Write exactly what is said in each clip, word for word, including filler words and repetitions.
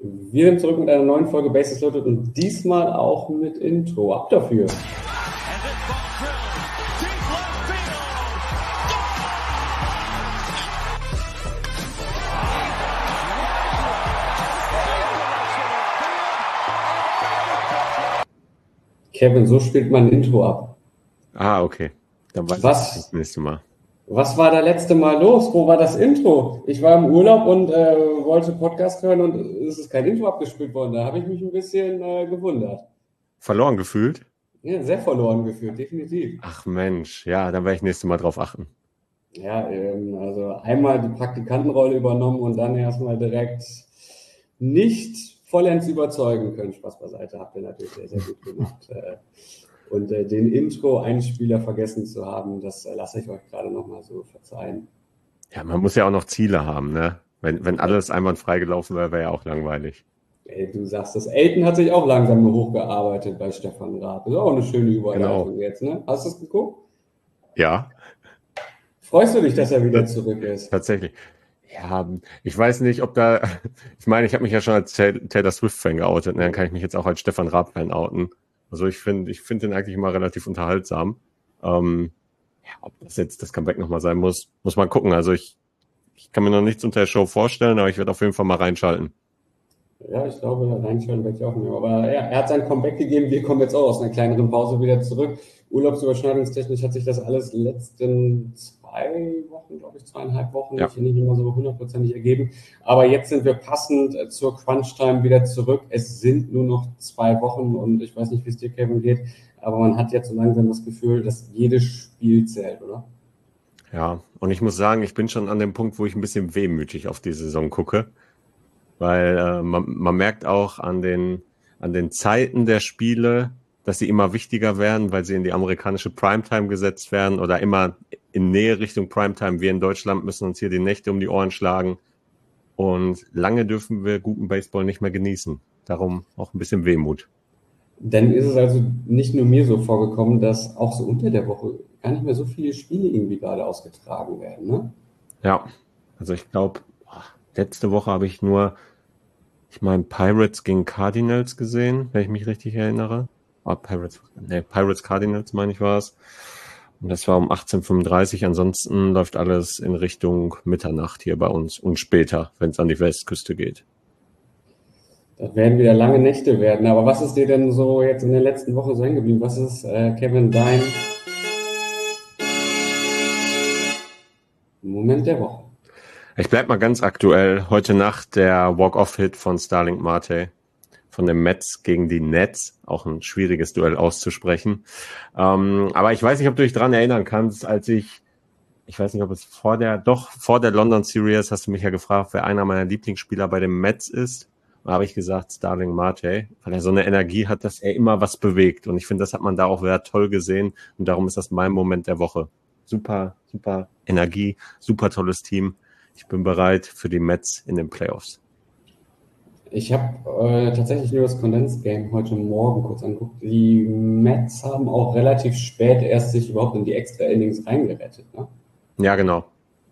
Wir sind zurück mit einer neuen Folge Bases Loaded und diesmal auch mit Intro. Ab dafür! Kevin, so spielt man ein Intro ab. Ah, okay. Dann weiß Was? ich das nächste Mal. Was war da letzte Mal los? Wo war das Intro? Ich war im Urlaub und äh, wollte Podcast hören und es ist kein Intro abgespielt worden. Da habe ich mich ein bisschen äh, gewundert. Verloren gefühlt? Ja, sehr verloren gefühlt, definitiv. Ach Mensch, ja, dann werde ich nächstes Mal drauf achten. Ja, ähm, also einmal die Praktikantenrolle übernommen und dann erstmal direkt nicht vollends überzeugen können. Spaß beiseite, habt ihr natürlich sehr, sehr gut gemacht. äh, Und äh, den Intro-Einspieler vergessen zu haben, das äh, lasse ich euch gerade nochmal so verzeihen. Ja, man muss ja auch noch Ziele haben, ne? Wenn, wenn alles einwandfrei gelaufen wäre, wäre ja auch langweilig. Ey, du sagst das. Elton hat sich auch langsam nur hochgearbeitet bei Stefan Raab. Ist auch eine schöne Überleitung Genau. jetzt, ne? Hast du es geguckt? Ja, Freust du dich, dass er wieder zurück ist? tatsächlich. Ja, ich weiß nicht, ob da, ich meine, ich habe mich ja schon als Taylor Swift-Fan geoutet, ne? Dann kann ich mich jetzt auch als Stefan Raab-Fan outen. Also ich finde, ich finde den eigentlich immer relativ unterhaltsam. Ähm, ja, ob das jetzt das Comeback nochmal sein muss, muss man gucken. Also ich, ich kann mir noch nichts unter der Show vorstellen, aber ich werde auf jeden Fall mal reinschalten. Ja, ich glaube, reinschauen werde ich auch nicht. Aber ja, er hat sein Comeback gegeben. Wir kommen jetzt auch aus einer kleineren Pause wieder zurück. Urlaubsüberschneidungstechnisch hat sich das alles letzten zwei Wochen, glaube ich, zweieinhalb Wochen Ja. nicht, nicht immer so hundertprozentig ergeben. Aber jetzt sind wir passend zur Crunch-Time wieder zurück. Es sind nur noch zwei Wochen und ich weiß nicht, wie es dir, Kevin, geht, aber man hat jetzt so langsam das Gefühl, dass jedes Spiel zählt, oder? Ja, und ich muss sagen, ich bin schon an dem Punkt, wo ich ein bisschen wehmütig auf die Saison gucke, weil äh, man, man merkt auch an den, an den Zeiten der Spiele, dass sie immer wichtiger werden, weil sie in die amerikanische Primetime gesetzt werden oder immer in Nähe Richtung Primetime. Wir in Deutschland müssen uns hier die Nächte um die Ohren schlagen und lange dürfen wir guten Baseball nicht mehr genießen. Darum auch ein bisschen Wehmut. Dann ist es also nicht nur mir so vorgekommen, dass auch so unter der Woche gar nicht mehr so viele Spiele irgendwie gerade ausgetragen werden, ne? Ja, also ich glaube, letzte Woche habe ich nur, ich meine, Pirates gegen Cardinals gesehen, wenn ich mich richtig erinnere. Oh, Pirates, nee, Pirates Cardinals, meine ich, war es. Und das war um achtzehn Uhr fünfunddreißig. Ansonsten läuft alles in Richtung Mitternacht hier bei uns und später, wenn es an die Westküste geht. Das werden wieder lange Nächte werden. Aber was ist dir denn so jetzt in der letzten Woche so hängen geblieben? Was ist, äh, Kevin, dein Moment der Woche? Ich bleib mal ganz aktuell. Heute Nacht der Walk-Off-Hit von Starling Marte von den Mets gegen die Nets. Auch ein schwieriges Duell auszusprechen. Ähm, aber ich weiß nicht, ob du dich dran erinnern kannst, als ich, ich weiß nicht, ob es vor der, doch vor der London Series hast du mich ja gefragt, wer einer meiner Lieblingsspieler bei den Mets ist. Da habe ich gesagt Starling Marte, weil er so eine Energie hat, dass er immer was bewegt. Und ich finde, das hat man da auch wieder toll gesehen. Und darum ist das mein Moment der Woche. Super, super Energie, super tolles Team. Ich bin bereit für die Mets in den Playoffs. Ich habe äh, tatsächlich nur das Condensed Game heute Morgen kurz angeguckt. Die Mets haben auch relativ spät erst sich überhaupt in die Extra-Innings reingerettet, ne? Ja, genau.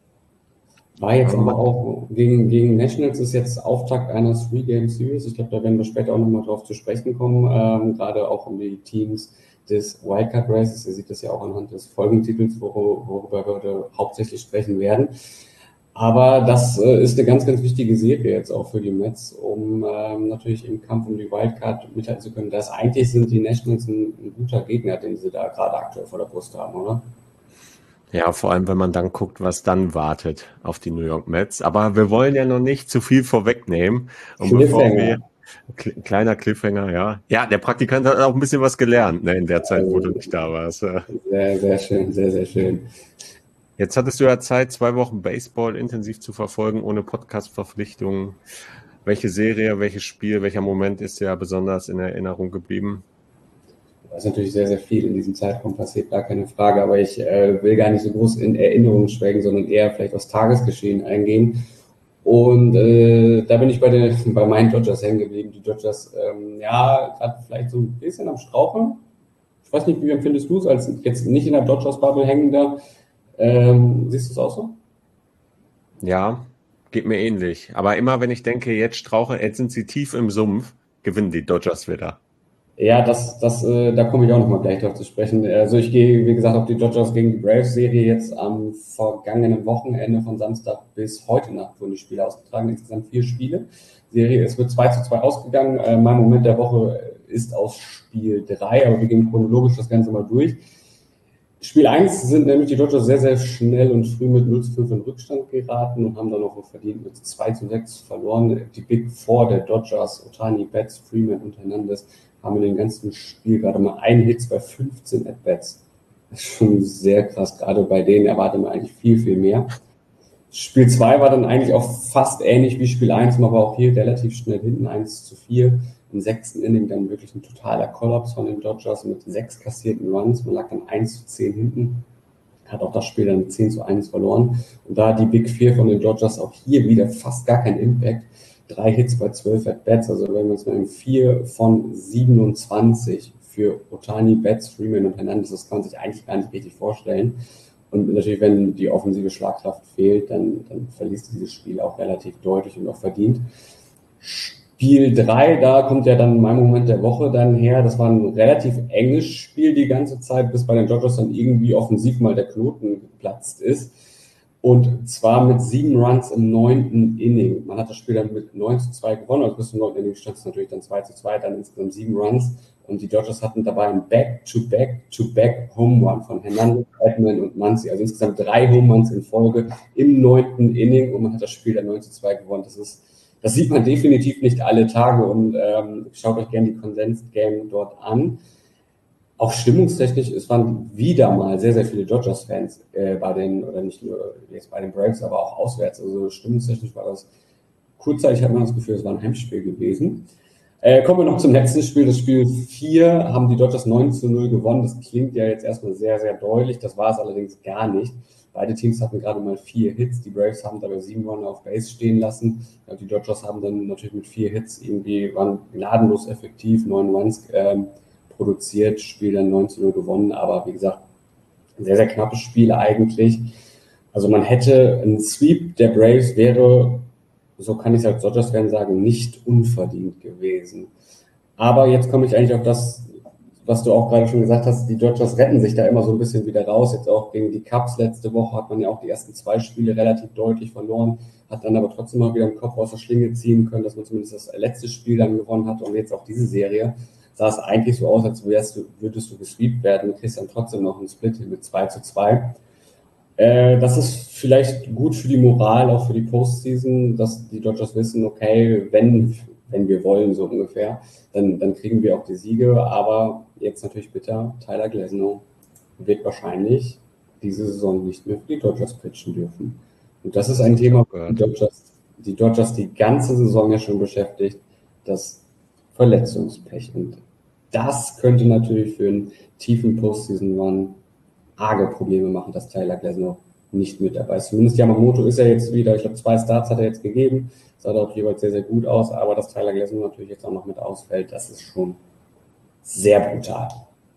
War jetzt aber auch gegen, gegen Nationals ist jetzt Auftakt einer Three-Game-Series. Ich glaube, da werden wir später auch nochmal drauf zu sprechen kommen, ähm, gerade auch um die Teams des Wildcard Races. Ihr seht das ja auch anhand des Folgentitels, wor- worüber wir heute hauptsächlich sprechen werden. Aber das äh, ist eine ganz, ganz wichtige Serie jetzt auch für die Mets, um ähm, natürlich im Kampf um die Wildcard mithalten zu können. Das eigentlich sind die Nationals ein, ein guter Gegner, den sie da gerade aktuell vor der Brust haben, oder? Ja, vor allem, wenn man dann guckt, was dann wartet auf die New York Mets. Aber wir wollen ja noch nicht zu viel vorwegnehmen. Und bevor wir, Kle- kleiner Cliffhanger, ja. Ja, der Praktikant hat auch ein bisschen was gelernt, ne, in der Zeit, wo du nicht da warst. Sehr, sehr schön, sehr, sehr schön. Jetzt hattest du ja Zeit, zwei Wochen Baseball intensiv zu verfolgen, ohne Podcast-Verpflichtungen. Welche Serie, welches Spiel, welcher Moment ist dir besonders in Erinnerung geblieben? Da ist natürlich sehr, sehr viel in diesem Zeitraum passiert, gar keine Frage, aber ich äh, will gar nicht so groß in Erinnerungen schwelgen, sondern eher vielleicht aufs Tagesgeschehen eingehen. Und äh, da bin ich bei, den, bei meinen Dodgers hängen geblieben. Die Dodgers, ähm, ja, gerade vielleicht so ein bisschen am Straucheln. Ich weiß nicht, wie empfindest du es, als jetzt nicht in der Dodgers-Bubble hängender? Ähm, siehst du es auch so? Ja, Geht mir ähnlich. Aber immer wenn ich denke, jetzt strauche, jetzt sind sie tief im Sumpf, gewinnen die Dodgers wieder. Ja, das, das, äh, da komme ich auch nochmal gleich drauf zu sprechen. Also ich gehe, wie gesagt, auf die Dodgers gegen die Braves-Serie jetzt am vergangenen Wochenende von Samstag bis heute Nacht wurden die Spiele ausgetragen. Insgesamt vier Spiele. Serie, es wird zwei zu zwei ausgegangen. Äh, mein Moment der Woche ist aus Spiel drei, aber wir gehen chronologisch das Ganze mal durch. Spiel eins sind nämlich die Dodgers sehr, sehr schnell und früh mit null zu fünf in Rückstand geraten und haben dann noch verdient mit zwei zu sechs verloren. Die Big Four der Dodgers, Ohtani, Betts, Freeman und Hernandez, haben in dem ganzen Spiel gerade mal einen Hit bei fünfzehn At-Bats. Das ist schon sehr krass. Gerade bei denen erwartet man eigentlich viel, viel mehr. Spiel zwei war dann eigentlich auch fast ähnlich wie Spiel eins, man war auch hier relativ schnell hinten, eins zu vier. Im sechsten Inning dann wirklich ein totaler Kollaps von den Dodgers mit sechs kassierten Runs. Man lag dann eins zu zehn hinten, hat auch das Spiel dann mit zehn zu eins verloren. Und da die Big Vier von den Dodgers auch hier wieder fast gar kein Impact. Drei Hits bei zwölf At-Bats, also wenn wir uns mal in vier von siebenundzwanzig für Ohtani, Betts, Freeman und Hernandez, das kann man sich eigentlich gar nicht richtig vorstellen. Und natürlich, wenn die offensive Schlagkraft fehlt, dann, dann verliest dieses Spiel auch relativ deutlich und auch verdient. Spiel drei, da kommt ja dann mein Moment der Woche dann her. Das war ein relativ enges Spiel die ganze Zeit, bis bei den Dodgers dann irgendwie offensiv mal der Knoten geplatzt ist. Und zwar mit sieben Runs im neunten Inning. Man hat das Spiel dann mit neun zu zwei gewonnen, also bis zum neunten Inning stand es natürlich dann zwei zu zwei, dann insgesamt sieben Runs. Und die Dodgers hatten dabei ein Back-to-Back-to-Back Home Run von Hernandez, Edman und Muncy. Also insgesamt drei Home Runs in Folge im neunten Inning und man hat das Spiel dann neun zu zwei gewonnen. Das ist, das sieht man definitiv nicht alle Tage und ähm, schaut euch gerne die Condensed Game dort an. Auch stimmungstechnisch, es waren wieder mal sehr, sehr viele Dodgers-Fans äh, bei den, oder nicht nur jetzt bei den Braves, aber auch auswärts. Also stimmungstechnisch war das, kurzzeitig hat man das Gefühl, es war ein Heimspiel gewesen. Äh, kommen wir noch zum letzten Spiel. Das Spiel vier haben die Dodgers neun zu null gewonnen. Das klingt ja jetzt erstmal sehr, sehr deutlich. Das war es allerdings gar nicht. Beide Teams hatten gerade mal vier Hits. Die Braves haben dabei sieben Runner auf Base stehen lassen. Ja, die Dodgers haben dann natürlich mit vier Hits irgendwie, waren gnadenlos effektiv, neun Runs ähm, produziert, Spiel dann neun zu null gewonnen. Aber wie gesagt, ein sehr, sehr knappes Spiel eigentlich. Also man hätte, ein Sweep der Braves wäre, so kann ich es als Dodgers-Fan sagen, nicht unverdient gewesen. Aber jetzt komme ich eigentlich auf das, was du auch gerade schon gesagt hast, die Dodgers retten sich da immer so ein bisschen wieder raus. Jetzt auch gegen die Cubs letzte Woche hat man ja auch die ersten zwei Spiele relativ deutlich verloren, hat dann aber trotzdem mal wieder einen Kopf aus der Schlinge ziehen können, dass man zumindest das letzte Spiel dann gewonnen hat und jetzt auch diese Serie sah es eigentlich so aus, als wärst du, würdest du gesweept werden und kriegst dann trotzdem noch einen Split mit zwei zu zwei. Äh, das ist vielleicht gut für die Moral, auch für die Postseason, dass die Dodgers wissen, okay, wenn, wenn wir wollen, so ungefähr, dann, dann kriegen wir auch die Siege. Aber jetzt natürlich bitter, Tyler Glasnow wird wahrscheinlich diese Saison nicht mehr für die Dodgers pitchen dürfen. Und das ist ein Thema, die Dodgers, die Dodgers die ganze Saison ja schon beschäftigt, das Verletzungspech. Und das könnte natürlich für einen tiefen Postseason-Run arge Probleme machen, dass Tyler Glasnow nicht mit dabei ist. Zumindest Yamamoto ist er jetzt wieder, ich glaube zwei Starts hat er jetzt gegeben, sah da auch jeweils sehr, sehr gut aus, aber dass Tyler Glasnow natürlich jetzt auch noch mit ausfällt, das ist schon sehr brutal.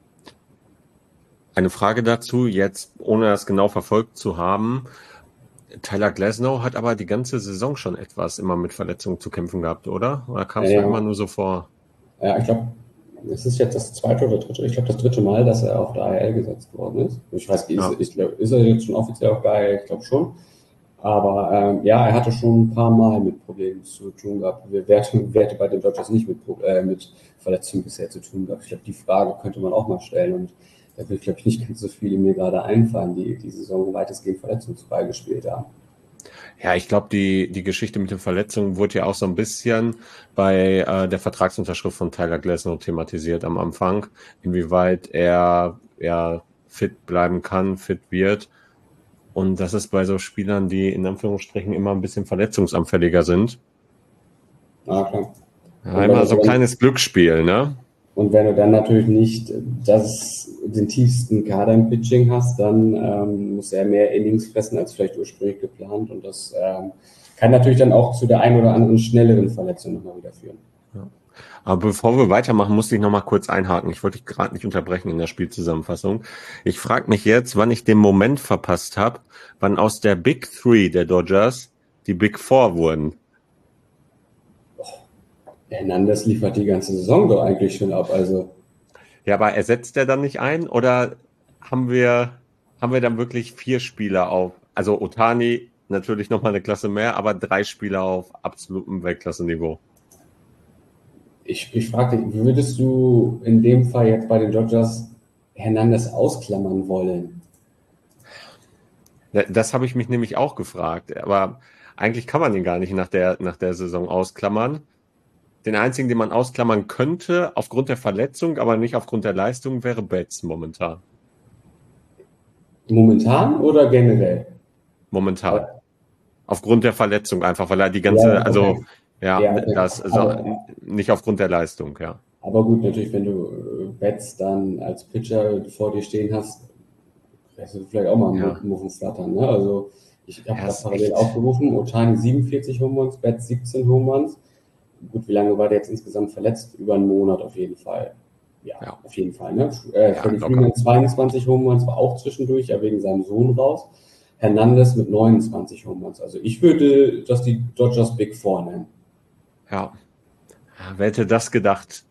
Eine Frage dazu, jetzt ohne das genau verfolgt zu haben, Tyler Glasnow hat aber die ganze Saison schon etwas immer mit Verletzungen zu kämpfen gehabt, oder? Oder kam es ja, immer nur so vor? Ja, ich glaube, es ist jetzt das zweite oder dritte, ich glaube das dritte Mal, dass er auf der I L gesetzt worden ist. Ich weiß nicht, ja. ist, ist, ist er jetzt schon offiziell auf der I L? Ich glaube schon. Aber ähm, ja, er hatte schon ein paar Mal mit Problemen zu tun gehabt. Wir Werte, Werte bei den Dodgers nicht mit, äh, mit Verletzungen bisher zu tun gehabt. Ich glaube, die Frage könnte man auch mal stellen. Und da wird, glaube ich, nicht ganz so viele mir gerade einfallen, die die Saison weitestgehend verletzungsfrei gespielt haben. Ja, ich glaube, die, die Geschichte mit den Verletzungen wurde ja auch so ein bisschen bei äh, der Vertragsunterschrift von Tyler Glasnow thematisiert am Anfang, inwieweit er ja fit bleiben kann, fit wird. Und das ist bei so Spielern, die in Anführungsstrichen immer ein bisschen verletzungsanfälliger sind. Ah, klar. Ja, immer so ein kleines Glücksspiel, ne? Und wenn du dann natürlich nicht das, den tiefsten Kader im Pitching hast, dann ähm, muss er mehr Innings fressen als vielleicht ursprünglich geplant. Und das ähm, kann natürlich dann auch zu der einen oder anderen schnelleren Verletzung nochmal wieder führen. Ja. Aber bevor wir weitermachen, musste ich nochmal kurz einhaken. Ich wollte dich gerade nicht unterbrechen in der Spielzusammenfassung. Ich frage mich jetzt, wann ich den Moment verpasst habe, wann aus der Big Three der Dodgers die Big Four wurden. Hernandez liefert die ganze Saison doch eigentlich schon ab, also. Ja, aber ersetzt er dann nicht ein oder haben wir, haben wir dann wirklich vier Spieler auf, also Ohtani natürlich nochmal eine Klasse mehr, aber drei Spieler auf absolutem Weltklasse-Niveau? Ich, ich frage dich, würdest du in dem Fall jetzt bei den Dodgers Hernandez ausklammern wollen? Das habe ich mich nämlich auch gefragt, aber eigentlich kann man ihn gar nicht nach der, nach der Saison ausklammern. Den einzigen, den man ausklammern könnte, aufgrund der Verletzung, aber nicht aufgrund der Leistung, wäre Betts momentan. Momentan oder generell? Momentan. Ja. Aufgrund der Verletzung einfach, weil er die ganze, Ja, okay. also ja, Ja, okay. das also Aber- nicht aufgrund der Leistung, ja. Aber gut, natürlich, wenn du äh, Betts dann als Pitcher vor dir stehen hast, lässt du vielleicht auch mal Ja. einen Muffen flattern. Ne? Also ich habe Ja, gerade ist parallel echt- aufgerufen, Ohtani siebenundvierzig Home Runs, Betts siebzehn Home Runs. Gut, wie lange war der jetzt insgesamt verletzt? Über einen Monat auf jeden Fall. Ja, Ja. auf jeden Fall. Ne? Äh, Ja, Freddie locker. Freeman zweiundzwanzig Home Runs, war auch zwischendurch, ja wegen seinem Sohn raus. Hernandez mit neunundzwanzig Home Runs. Also ich würde das die Dodgers Big Four nennen. Ja. Wer hätte das gedacht?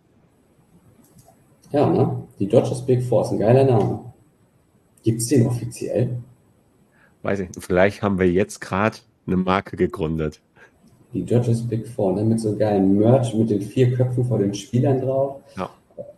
Ja, ne? Die Dodgers Big Four ist ein geiler Name. Gibt's den offiziell? Weiß ich nicht. Vielleicht haben wir jetzt gerade eine Marke gegründet. Die Dodgers Big Four, ne? Mit so geilen Merch, mit den vier Köpfen vor den Spielern drauf. Ja.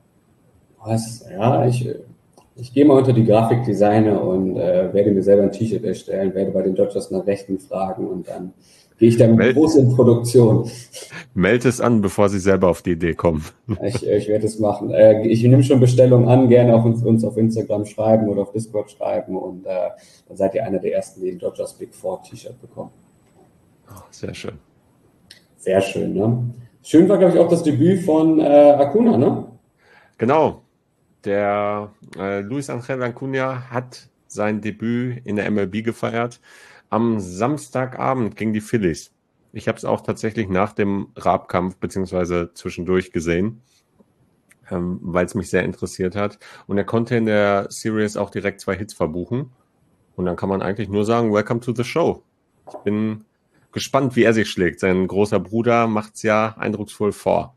Was? Ja, ich, ich gehe mal unter die Grafikdesigner und äh, werde mir selber ein T-Shirt erstellen, werde bei den Dodgers nach Rechten fragen und dann gehe ich damit Meld- groß in Produktion. Meld es an, bevor sie selber auf die Idee kommen. Ich, ich werde es machen. Äh, ich nehme schon Bestellungen an, gerne auf uns, uns auf Instagram schreiben oder auf Discord schreiben und äh, dann seid ihr einer der ersten, die ein Dodgers Big Four T-Shirt bekommen. Oh, sehr schön. Sehr schön, ne? Schön war, glaube ich, auch das Debüt von äh, Acuna, ne? Genau. Der äh, Luis Angel Acuna hat sein Debüt in der M L B gefeiert am Samstagabend gegen die Phillies. Ich habe es auch tatsächlich nach dem Raab-Kampf beziehungsweise zwischendurch gesehen, ähm, weil es mich sehr interessiert hat. Und er konnte in der Series auch direkt zwei Hits verbuchen. Und dann kann man eigentlich nur sagen, welcome to the show. Ich bin gespannt, wie er sich schlägt. Sein großer Bruder macht es ja eindrucksvoll vor.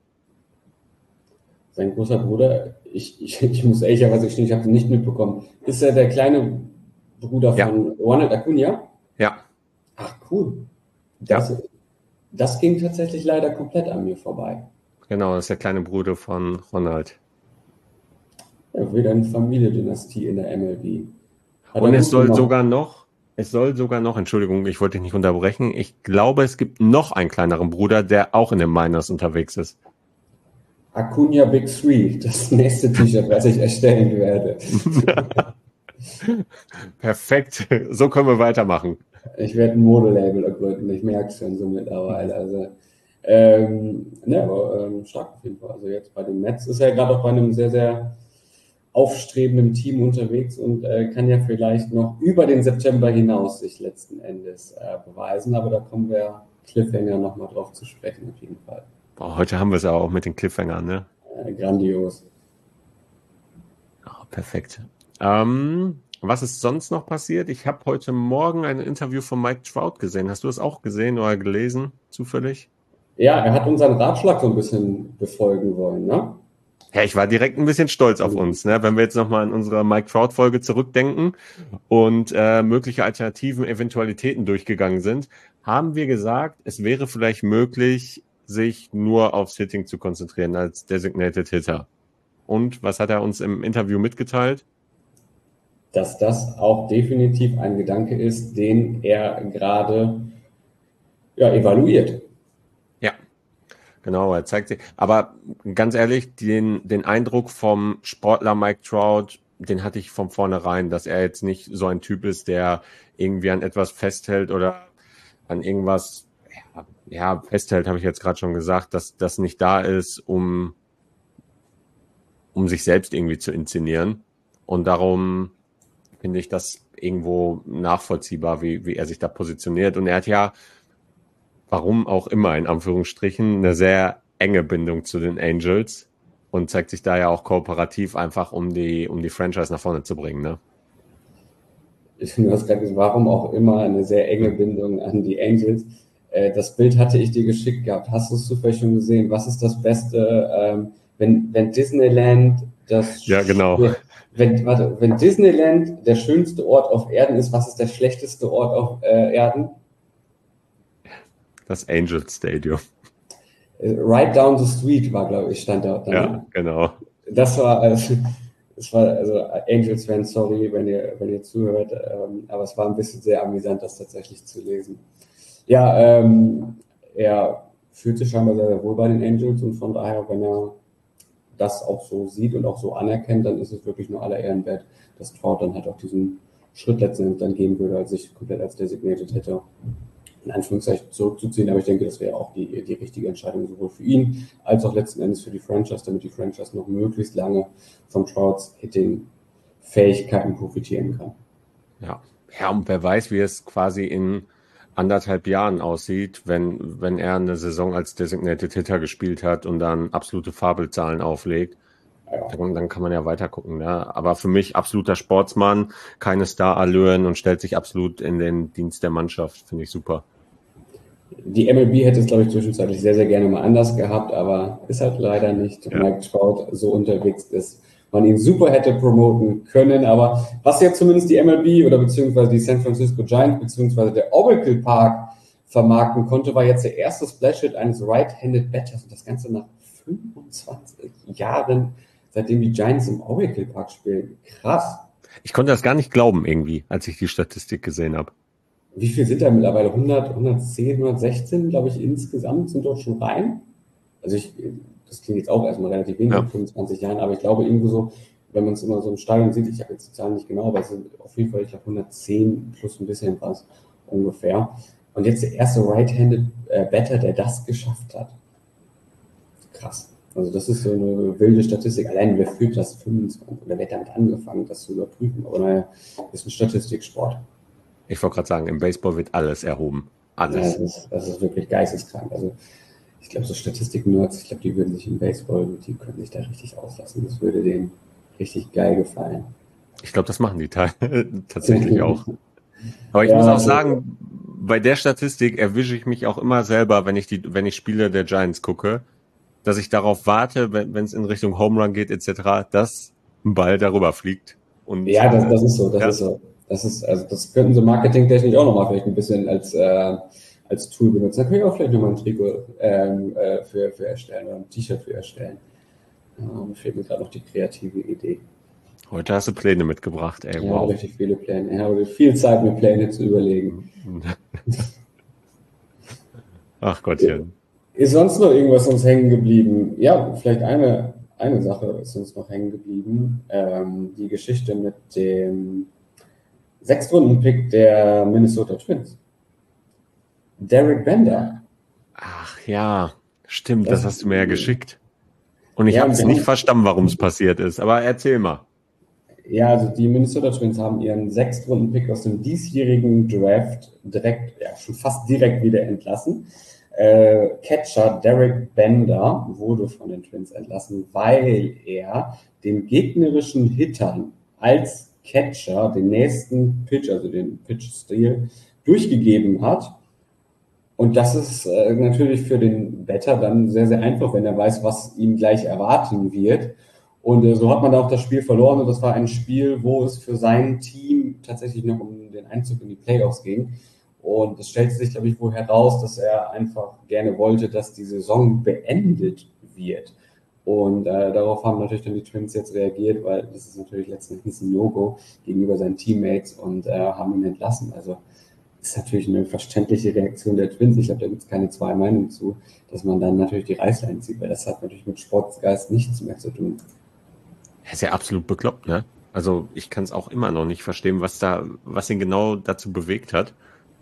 Sein großer Bruder, ich, ich, ich muss ehrlicherweise gestehen, ich habe ihn nicht mitbekommen. Ist er der kleine Bruder Ja. von Ronald Acuna? Ja, Ach, cool. Das, das ging tatsächlich leider komplett an mir vorbei. genau, das ist der kleine Bruder von Ronald. Ja, wieder eine Familiendynastie in der M L B. Hat Und er es gut soll gemacht. sogar noch, es soll sogar noch, Entschuldigung, ich wollte dich nicht unterbrechen, ich glaube, es gibt noch einen kleineren Bruder, der auch in den Minors unterwegs ist. Acuna Big Three, das nächste T-Shirt, was ich erstellen werde. Perfekt, so können wir weitermachen. Ich werde ein Modelabel gründen, ich merke es schon so mittlerweile. Also, ähm, ne, aber ähm, stark auf jeden Fall. Also jetzt bei den Mets ist er gerade auch bei einem sehr, sehr aufstrebenden Team unterwegs und äh, kann ja vielleicht noch über den September hinaus sich letzten Endes äh, beweisen. Aber da kommen wir Cliffhanger nochmal drauf zu sprechen, auf jeden Fall. Boah, heute haben wir es aber auch mit den Cliffhangern, ne? Äh, grandios. Oh, perfekt. Ähm, was ist sonst noch passiert? Ich habe heute Morgen ein Interview von Mike Trout gesehen. Hast du es auch gesehen oder gelesen, zufällig? Ja, er hat unseren Ratschlag so ein bisschen befolgen wollen, ne? Ja, ich war direkt ein bisschen stolz auf uns, ne? Wenn wir jetzt nochmal an unsere Mike Trout-Folge zurückdenken und äh, mögliche Alternativen, Eventualitäten durchgegangen sind, haben wir gesagt, es wäre vielleicht möglich, sich nur aufs Hitting zu konzentrieren als Designated Hitter. Und was hat er uns im Interview mitgeteilt? Dass das auch definitiv ein Gedanke ist, den er gerade ja, evaluiert. Ja, genau, er zeigt sich. Aber ganz ehrlich, den, den Eindruck vom Sportler Mike Trout, den hatte ich von vornherein, dass er jetzt nicht so ein Typ ist, der irgendwie an etwas festhält oder an irgendwas, ja, ja festhält, habe ich jetzt gerade schon gesagt, dass das nicht da ist, um, um sich selbst irgendwie zu inszenieren. Und darum finde ich das irgendwo nachvollziehbar, wie, wie er sich da positioniert. Und er hat ja, warum auch immer, in Anführungsstrichen, eine sehr enge Bindung zu den Angels und zeigt sich da ja auch kooperativ einfach, um die, um die Franchise nach vorne zu bringen, ne? Du hast gerade gesagt, warum auch immer eine sehr enge Bindung an die Angels. Äh, das Bild hatte ich dir geschickt gehabt. Hast du es zufällig schon gesehen? Was ist das Beste, ähm, wenn, wenn Disneyland das Ja, genau. wenn, warte, wenn Disneyland der schönste Ort auf Erden ist, was ist der schlechteste Ort auf äh, Erden? Das Angel Stadium. Right down the street war, glaube ich, stand da. Dann. Ja, genau. Das war, also, das war, also Angels-Fans, sorry, wenn ihr, wenn ihr zuhört, ähm, aber es war ein bisschen sehr amüsant, das tatsächlich zu lesen. Ja, ähm, er fühlt sich scheinbar sehr, sehr wohl bei den Angels und von daher, wenn er das auch so sieht und auch so anerkennt, dann ist es wirklich nur aller Ehren wert, dass Trout dann halt auch diesen Schritt letztendlich dann gehen würde, als sich komplett als designated hätte, in Anführungszeichen zurückzuziehen. Aber ich denke, das wäre auch die, die richtige Entscheidung, sowohl für ihn als auch letzten Endes für die Franchise, damit die Franchise noch möglichst lange von Trouts Hitting-Fähigkeiten profitieren kann. Ja. Ja, und wer weiß, wie es quasi in anderthalb Jahren aussieht, wenn, wenn er eine Saison als Designated Hitter gespielt hat und dann absolute Fabelzahlen auflegt. Ja. Dann, dann kann man ja weiter gucken. Ne? Aber für mich absoluter Sportsmann, keine Star-Allüren und stellt sich absolut in den Dienst der Mannschaft. Finde ich super. Die M L B hätte es, glaube ich, zwischenzeitlich sehr, sehr gerne mal anders gehabt, aber ist halt leider nicht. Ja. Mike Trout so unterwegs ist, man ihn super hätte promoten können, aber was jetzt zumindest die M L B oder beziehungsweise die San Francisco Giants beziehungsweise der Oracle Park vermarkten konnte, war jetzt der erste Splash-Hit eines Right-Handed Batters und das Ganze nach fünfundzwanzig Jahren, seitdem die Giants im Oracle Park spielen. Krass. Ich konnte das gar nicht glauben irgendwie, als ich die Statistik gesehen habe. Wie viel sind da mittlerweile? hundert, hundertzehn, hundertsechzehn, glaube ich, insgesamt sind dort schon rein. Also ich, das klingt jetzt auch erstmal relativ wenig, ja. In fünfundzwanzig Jahren, aber ich glaube irgendwo so, wenn man es immer so im Stadion sieht, ich habe jetzt die Zahlen nicht genau, aber es sind auf jeden Fall, ich glaube, hundertzehn plus ein bisschen was ungefähr. Und jetzt der erste Right-Handed äh, Batter, der das geschafft hat. Krass. Also das ist so eine wilde Statistik. Allein wer führt das fünfundzwanzig oder wer hat damit angefangen, das zu überprüfen? Aber naja, das ist ein Statistiksport. Ich wollte gerade sagen, im Baseball wird alles erhoben. Alles. Ja, das, ist, das ist wirklich geisteskrank. Also ich glaube, so Statistik-Nerds, ich glaube, die würden sich im Baseball, die können sich da richtig auslassen. Das würde denen richtig geil gefallen. Ich glaube, das machen die tatsächlich auch. Aber ich ja, muss auch sagen, bei der Statistik erwische ich mich auch immer selber, wenn ich die, wenn ich Spiele der Giants gucke, dass ich darauf warte, wenn es in Richtung Home Run geht et cetera, dass ein Ball darüber fliegt. Und, ja, das, das ist so, das ja. ist so. Das ist, also das könnten sie marketingtechnisch auch nochmal vielleicht ein bisschen als, äh, als Tool benutzen. Da können wir auch vielleicht nochmal ein Trikot ähm, äh, für, für erstellen oder ein T-Shirt für erstellen. Ähm, fehlt mir gerade noch die kreative Idee. Heute hast du Pläne mitgebracht, ey. Ja, Wow. richtig viele Pläne. Ich habe viel Zeit, mir Pläne zu überlegen. Ach Gottchen. Ist sonst noch irgendwas uns hängen geblieben? Ja, vielleicht eine, eine Sache ist uns noch hängen geblieben. Ähm, die Geschichte mit dem Sechstrunden-Pick der Minnesota Twins. Derek Bender. Ach ja, stimmt, das, das hast du mir ja geschickt. Und ich ja, habe es nicht verstanden, warum es passiert ist, aber erzähl mal. Ja, also die Minnesota Twins haben ihren Sechstrunden-Pick aus dem diesjährigen Draft direkt, ja schon fast direkt wieder entlassen. Äh, Catcher Derek Bender wurde von den Twins entlassen, weil er den gegnerischen Hittern als Catcher den nächsten Pitch, also den Pitch-Stil, durchgegeben hat. Und das ist äh, natürlich für den Batter dann sehr, sehr einfach, wenn er weiß, was ihm gleich erwarten wird. Und äh, so hat man da auch das Spiel verloren. Und das war ein Spiel, wo es für sein Team tatsächlich noch um den Einzug in die Playoffs ging. Und es stellte sich, glaube ich, wohl heraus, dass er einfach gerne wollte, dass die Saison beendet wird. Und äh, darauf haben natürlich dann die Twins jetzt reagiert, weil das ist natürlich letztendlich ein No-Go gegenüber seinen Teammates und äh, haben ihn entlassen. Also ist natürlich eine verständliche Reaktion der Twins. Ich glaube, da gibt es keine zwei Meinungen zu, dass man dann natürlich die Reißleine zieht, weil das hat natürlich mit Sportsgeist nichts mehr zu tun. Er ist ja absolut bekloppt, ne? Also ich kann es auch immer noch nicht verstehen, was da, was ihn genau dazu bewegt hat.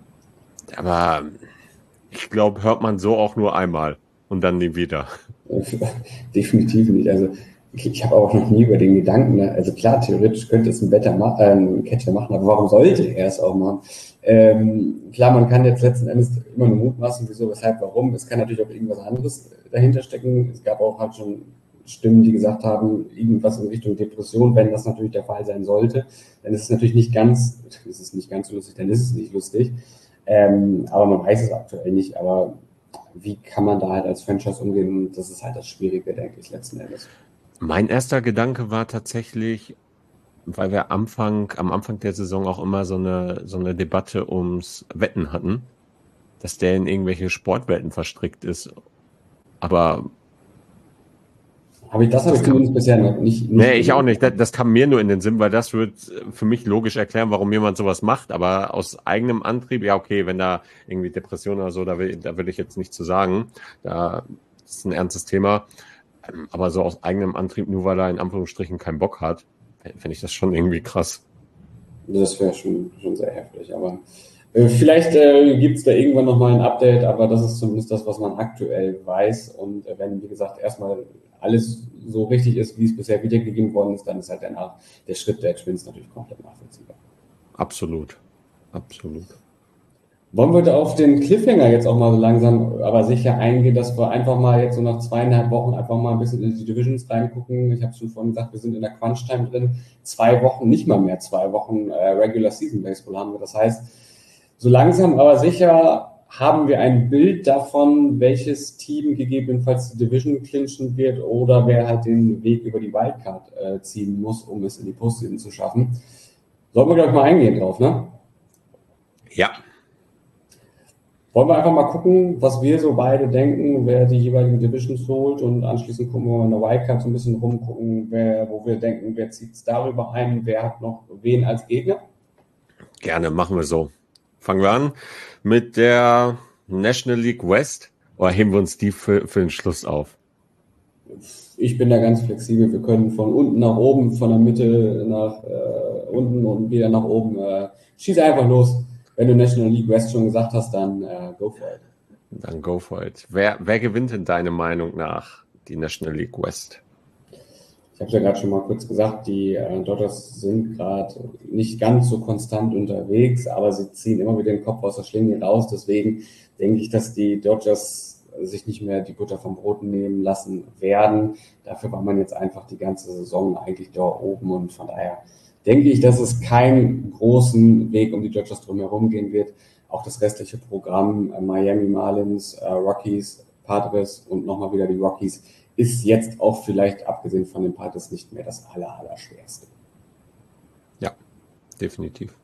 Aber ich glaube, hört man so auch nur einmal und dann nie wieder. Definitiv nicht. Also ich, ich habe auch noch nie über den Gedanken, ne? Also klar, theoretisch könnte es ein, Better ma- äh, ein Catcher machen, aber warum sollte er es auch machen? Ähm, klar, man kann jetzt letzten Endes immer nur mutmaßen, wieso, weshalb, warum. Es kann natürlich auch irgendwas anderes dahinter stecken. Es gab auch halt schon Stimmen, die gesagt haben, irgendwas in Richtung Depression, wenn das natürlich der Fall sein sollte, dann ist es natürlich nicht ganz, ist es nicht ganz so lustig, dann ist es nicht lustig. Ähm, aber man weiß es aktuell nicht. Aber wie kann man da halt als Franchise umgehen? Das ist halt das Schwierige, denke ich, letzten Endes. Mein erster Gedanke war tatsächlich, weil wir Anfang, am Anfang der Saison auch immer so eine, so eine Debatte ums Wetten hatten, dass der in irgendwelche Sportwetten verstrickt ist. Aber Habe ich, das habe ich zumindest bisher noch nicht. nicht nee, ich auch nicht. Das, das kam mir nur in den Sinn, weil das wird für mich logisch erklären, warum jemand sowas macht. Aber aus eigenem Antrieb, ja okay, wenn da irgendwie Depressionen oder so, da will, da will ich jetzt nicht zu sagen. Da ist ein ernstes Thema. Aber so aus eigenem Antrieb, nur weil er in Anführungsstrichen keinen Bock hat, finde ich das schon irgendwie krass. Das wäre schon, schon sehr heftig. Aber äh, vielleicht äh, gibt es da irgendwann nochmal ein Update, aber das ist zumindest das, was man aktuell weiß. Und äh, wenn, wie gesagt, erstmal alles so richtig ist, wie es bisher wiedergegeben worden ist, dann ist halt danach der Schritt der Twins natürlich komplett nachvollziehbar. Absolut. Absolut. Wollen wir da auf den Cliffhanger jetzt auch mal so langsam, aber sicher eingehen, dass wir einfach mal jetzt so nach zweieinhalb Wochen einfach mal ein bisschen in die Divisions reingucken. Ich habe schon vorhin gesagt, wir sind in der Crunch-Time drin. Zwei Wochen, nicht mal mehr zwei Wochen äh, Regular Season Baseball haben wir. Das heißt, so langsam aber sicher haben wir ein Bild davon, welches Team gegebenenfalls die Division clinchen wird oder wer halt den Weg über die Wildcard äh, ziehen muss, um es in die Postseason zu schaffen. Sollten wir, glaube ich, mal eingehen drauf, ne? Ja. Wollen wir einfach mal gucken, was wir so beide denken, wer die jeweiligen Divisions holt und anschließend gucken wir in der Wildcard so ein bisschen rumgucken, wer, wo wir denken, wer zieht es darüber ein, wer hat noch wen als Gegner? Gerne, machen wir so. Fangen wir an mit der National League West oder heben wir uns die für, für den Schluss auf? Ich bin da ganz flexibel. Wir können von unten nach oben, von der Mitte nach äh, unten und wieder nach oben. Äh, schieß einfach los. Wenn du National League West schon gesagt hast, dann äh, go for it. Dann go for it. Wer, wer gewinnt in deiner Meinung nach die National League West? Ich habe es ja gerade schon mal kurz gesagt, die äh, Dodgers sind gerade nicht ganz so konstant unterwegs, aber sie ziehen immer wieder den Kopf aus der Schlinge raus. Deswegen denke ich, dass die Dodgers sich nicht mehr die Butter vom Brot nehmen lassen werden. Dafür war man jetzt einfach die ganze Saison eigentlich da oben und von daher denke ich, dass es keinen großen Weg um die Dodgers drumherum gehen wird. Auch das restliche Programm, äh, Miami Marlins, äh, Rockies, Padres und nochmal wieder die Rockies, ist jetzt auch vielleicht, abgesehen von den Padres, nicht mehr das aller, aller schwerste. Ja, definitiv.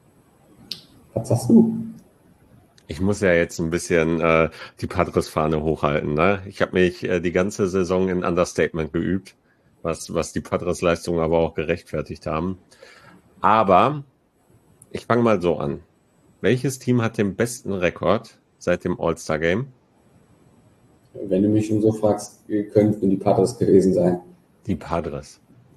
Was sagst du? Ich muss ja jetzt ein bisschen äh, die Padres-Fahne hochhalten. Ne? Ich habe mich äh, die ganze Saison in Understatement geübt, was, was die Padres-Leistungen aber auch gerechtfertigt haben. Aber ich fange mal so an. Welches Team hat den besten Rekord seit dem All-Star-Game? Wenn du mich schon so fragst, könnten die Padres gewesen sein. Die Padres.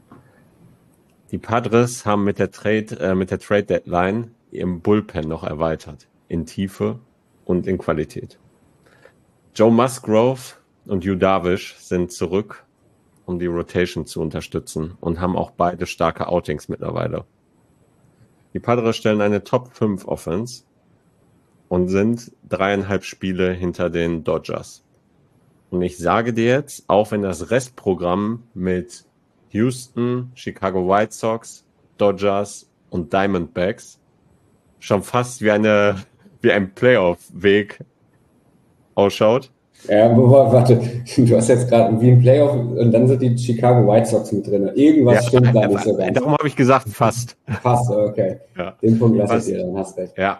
Die Padres haben mit der Trade, äh, mit der Trade-Deadline ihren Bullpen noch erweitert. In Tiefe und in Qualität. Joe Musgrove und Yu Darvish sind zurück, um die Rotation zu unterstützen und haben auch beide starke Outings mittlerweile. Die Padres stellen eine Top fünf Offense und sind dreieinhalb Spiele hinter den Dodgers. Und ich sage dir jetzt, auch wenn das Restprogramm mit Houston, Chicago White Sox, Dodgers und Diamondbacks schon fast wie eine wie ein Playoff-Weg ausschaut. Ja, warte, du hast jetzt gerade wie ein Playoff und dann sind die Chicago White Sox mit drin. Irgendwas ja, stimmt da nicht so ganz. Darum habe ich gesagt, fast. Fast, okay. Ja. Den Punkt lasse ich dir, dann hast recht. Ja.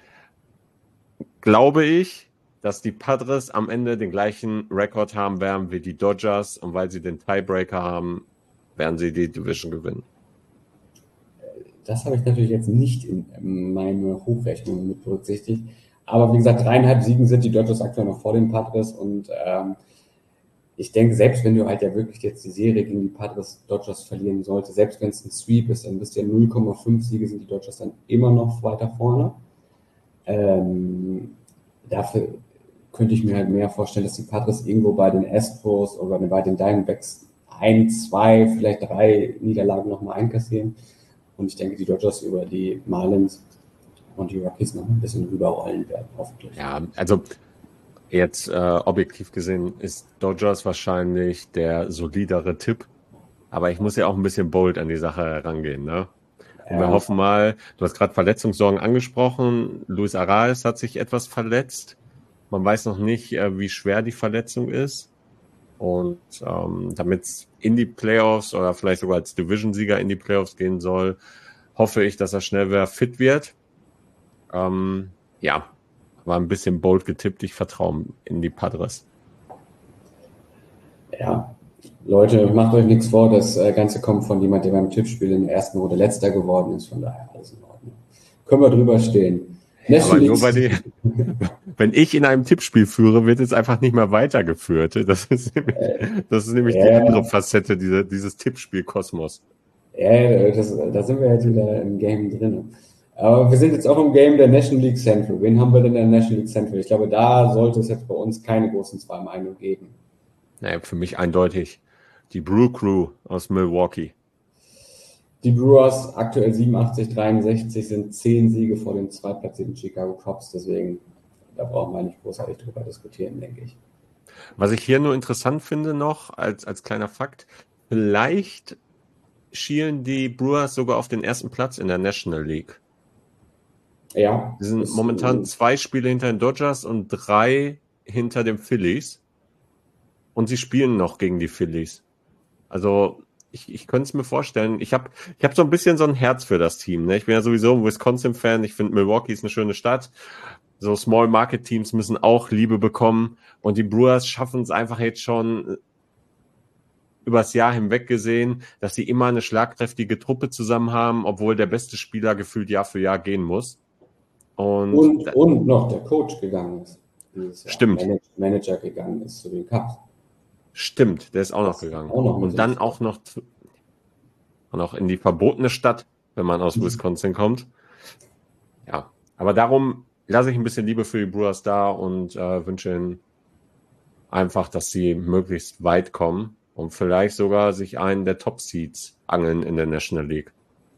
Glaube ich, dass die Padres am Ende den gleichen Rekord haben werden wie die Dodgers und weil sie den Tiebreaker haben, werden sie die Division gewinnen. Das habe ich natürlich jetzt nicht in meine Hochrechnung mit berücksichtigt. Aber wie gesagt, dreieinhalb Siegen sind die Dodgers aktuell noch vor den Padres. Und ähm, ich denke, selbst wenn du halt ja wirklich jetzt die Serie gegen die Padres Dodgers verlieren sollte, selbst wenn es ein Sweep ist, dann bist du ja null Komma fünf Siege, sind die Dodgers dann immer noch weiter vorne. Ähm, dafür könnte ich mir halt mehr vorstellen, dass die Padres irgendwo bei den Astros oder bei den Diamondbacks ein, zwei, vielleicht drei Niederlagen nochmal einkassieren. Und ich denke, die Dodgers über die Marlins und die Rockies noch ein bisschen rüberrollen werden, hoffentlich. Ja, also jetzt äh, objektiv gesehen ist Dodgers wahrscheinlich der solidere Tipp. Aber ich muss ja auch ein bisschen bold an die Sache herangehen, ne? Und wir hoffen mal, du hast gerade Verletzungssorgen angesprochen, Luis Arraez hat sich etwas verletzt. Man weiß noch nicht, wie schwer die Verletzung ist. Und ähm, damit es in die Playoffs oder vielleicht sogar als Division-Sieger in die Playoffs gehen soll, hoffe ich, dass er schnell wieder fit wird. Ähm, ja, war ein bisschen bold getippt. Ich vertraue in die Padres. Ja, Leute, macht euch nichts vor. Das Ganze kommt von jemand, der beim Tippspiel in der ersten Runde letzter geworden ist. Von daher alles in Ordnung. Können wir drüber stehen. Ja, aber nur bei die, wenn ich in einem Tippspiel führe, wird es einfach nicht mehr weitergeführt. Das ist nämlich, das ist nämlich ja, die andere Facette dieser, dieses Tippspiel-Kosmos. Ja, das, da sind wir jetzt wieder im Game drin. Aber wir sind jetzt auch im Game der National League Central. Wen haben wir denn in der National League Central? Ich glaube, da sollte es jetzt bei uns keine großen zwei Meinungen geben. Naja, für mich eindeutig die Brew Crew aus Milwaukee. Die Brewers aktuell siebenundachtzig dreiundsechzig sind zehn Siege vor den zweitplatzierten Chicago Cubs. Deswegen, da brauchen wir nicht großartig drüber diskutieren, denke ich. Was ich hier nur interessant finde noch, als, als kleiner Fakt, vielleicht schielen die Brewers sogar auf den ersten Platz in der National League. Ja. Sie sind momentan ist, zwei Spiele hinter den Dodgers und drei hinter den Phillies. Und sie spielen noch gegen die Phillies. Also ich, ich könnte es mir vorstellen. Ich habe ich hab so ein bisschen so ein Herz für das Team. Ne? Ich bin ja sowieso ein Wisconsin-Fan. Ich finde, Milwaukee ist eine schöne Stadt. So Small-Market-Teams müssen auch Liebe bekommen. Und die Brewers schaffen es einfach jetzt schon übers Jahr hinweg gesehen, dass sie immer eine schlagkräftige Truppe zusammen haben, obwohl der beste Spieler gefühlt Jahr für Jahr gehen muss. Und, und, und noch der Coach gegangen ist. Stimmt. Manager gegangen ist zu den Cubs. Stimmt, der ist auch das noch gegangen. Auch noch und dann auch noch, zu, und auch in die verbotene Stadt, wenn man aus mhm. Wisconsin kommt. Ja, aber darum lasse ich ein bisschen Liebe für die Brewers da und äh, wünsche ihnen einfach, dass sie möglichst weit kommen und vielleicht sogar sich einen der Top-Seeds angeln in der National League.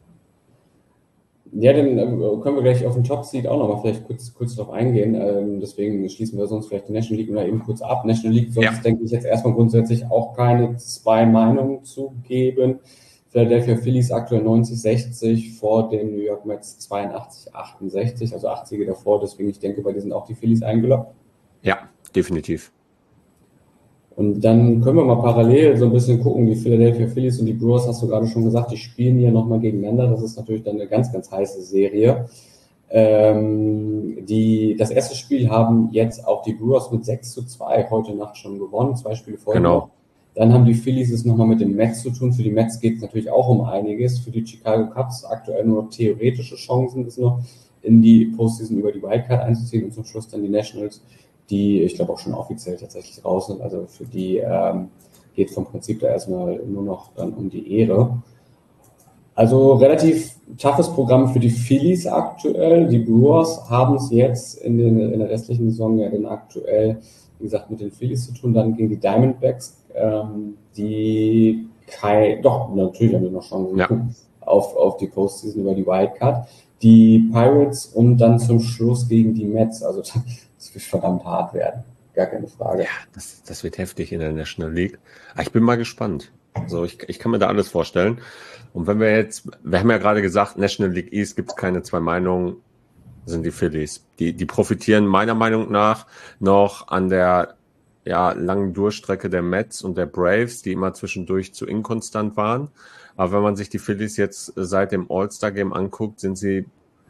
Ja, dann äh, können wir gleich auf den Top-Seed auch noch mal vielleicht kurz, kurz darauf eingehen. Ähm, deswegen schließen wir sonst vielleicht die National League mal eben kurz ab. National League soll es, ja. denke ich, jetzt erstmal grundsätzlich auch keine zwei Meinungen zu geben. Philadelphia Phillies aktuell neunzig sechzig vor den New York Mets zweiundachtzig achtundsechzig, also acht Siege davor. Deswegen, ich denke, bei denen sind auch die Phillies eingeloggt. Ja, definitiv. Und dann können wir mal parallel so ein bisschen gucken, die Philadelphia Phillies und die Brewers, hast du gerade schon gesagt, die spielen hier nochmal gegeneinander. Das ist natürlich dann eine ganz, ganz heiße Serie. Ähm, die, das erste Spiel haben jetzt auch die Brewers mit sechs zu zwei heute Nacht schon gewonnen, zwei Spiele vorher genau. noch. Dann haben die Phillies es nochmal mit den Mets zu tun. Für die Mets geht es natürlich auch um einiges. Für die Chicago Cubs aktuell nur noch theoretische Chancen, ist noch in die Postseason über die Wildcard einzuziehen und zum Schluss dann die Nationals, die, ich glaube, auch schon offiziell tatsächlich raus sind. Also für die ähm, geht vom Prinzip da erstmal nur noch dann um die Ehre. Also relativ toughes Programm für die Phillies aktuell. Die Brewers haben es jetzt in, den, in der restlichen Saison ja dann aktuell, wie gesagt, mit den Phillies zu tun. Dann gegen die Diamondbacks, ähm, die kein, doch, natürlich haben die noch Chancen ja. auf, auf die Postseason über die Wildcard. Die Pirates und dann zum Schluss gegen die Mets. Also das wird verdammt hart werden. Gar keine Frage. Ja, das, das wird heftig in der National League. Aber ich bin mal gespannt. Also ich, ich kann mir da alles vorstellen. Und wenn wir jetzt, wir haben ja gerade gesagt, National League East gibt es keine zwei Meinungen, sind die Phillies. Die, die profitieren meiner Meinung nach noch an der ja, langen Durchstrecke der Mets und der Braves, die immer zwischendurch zu inkonstant waren. Aber wenn man sich die Phillies jetzt seit dem All-Star-Game anguckt, sind sie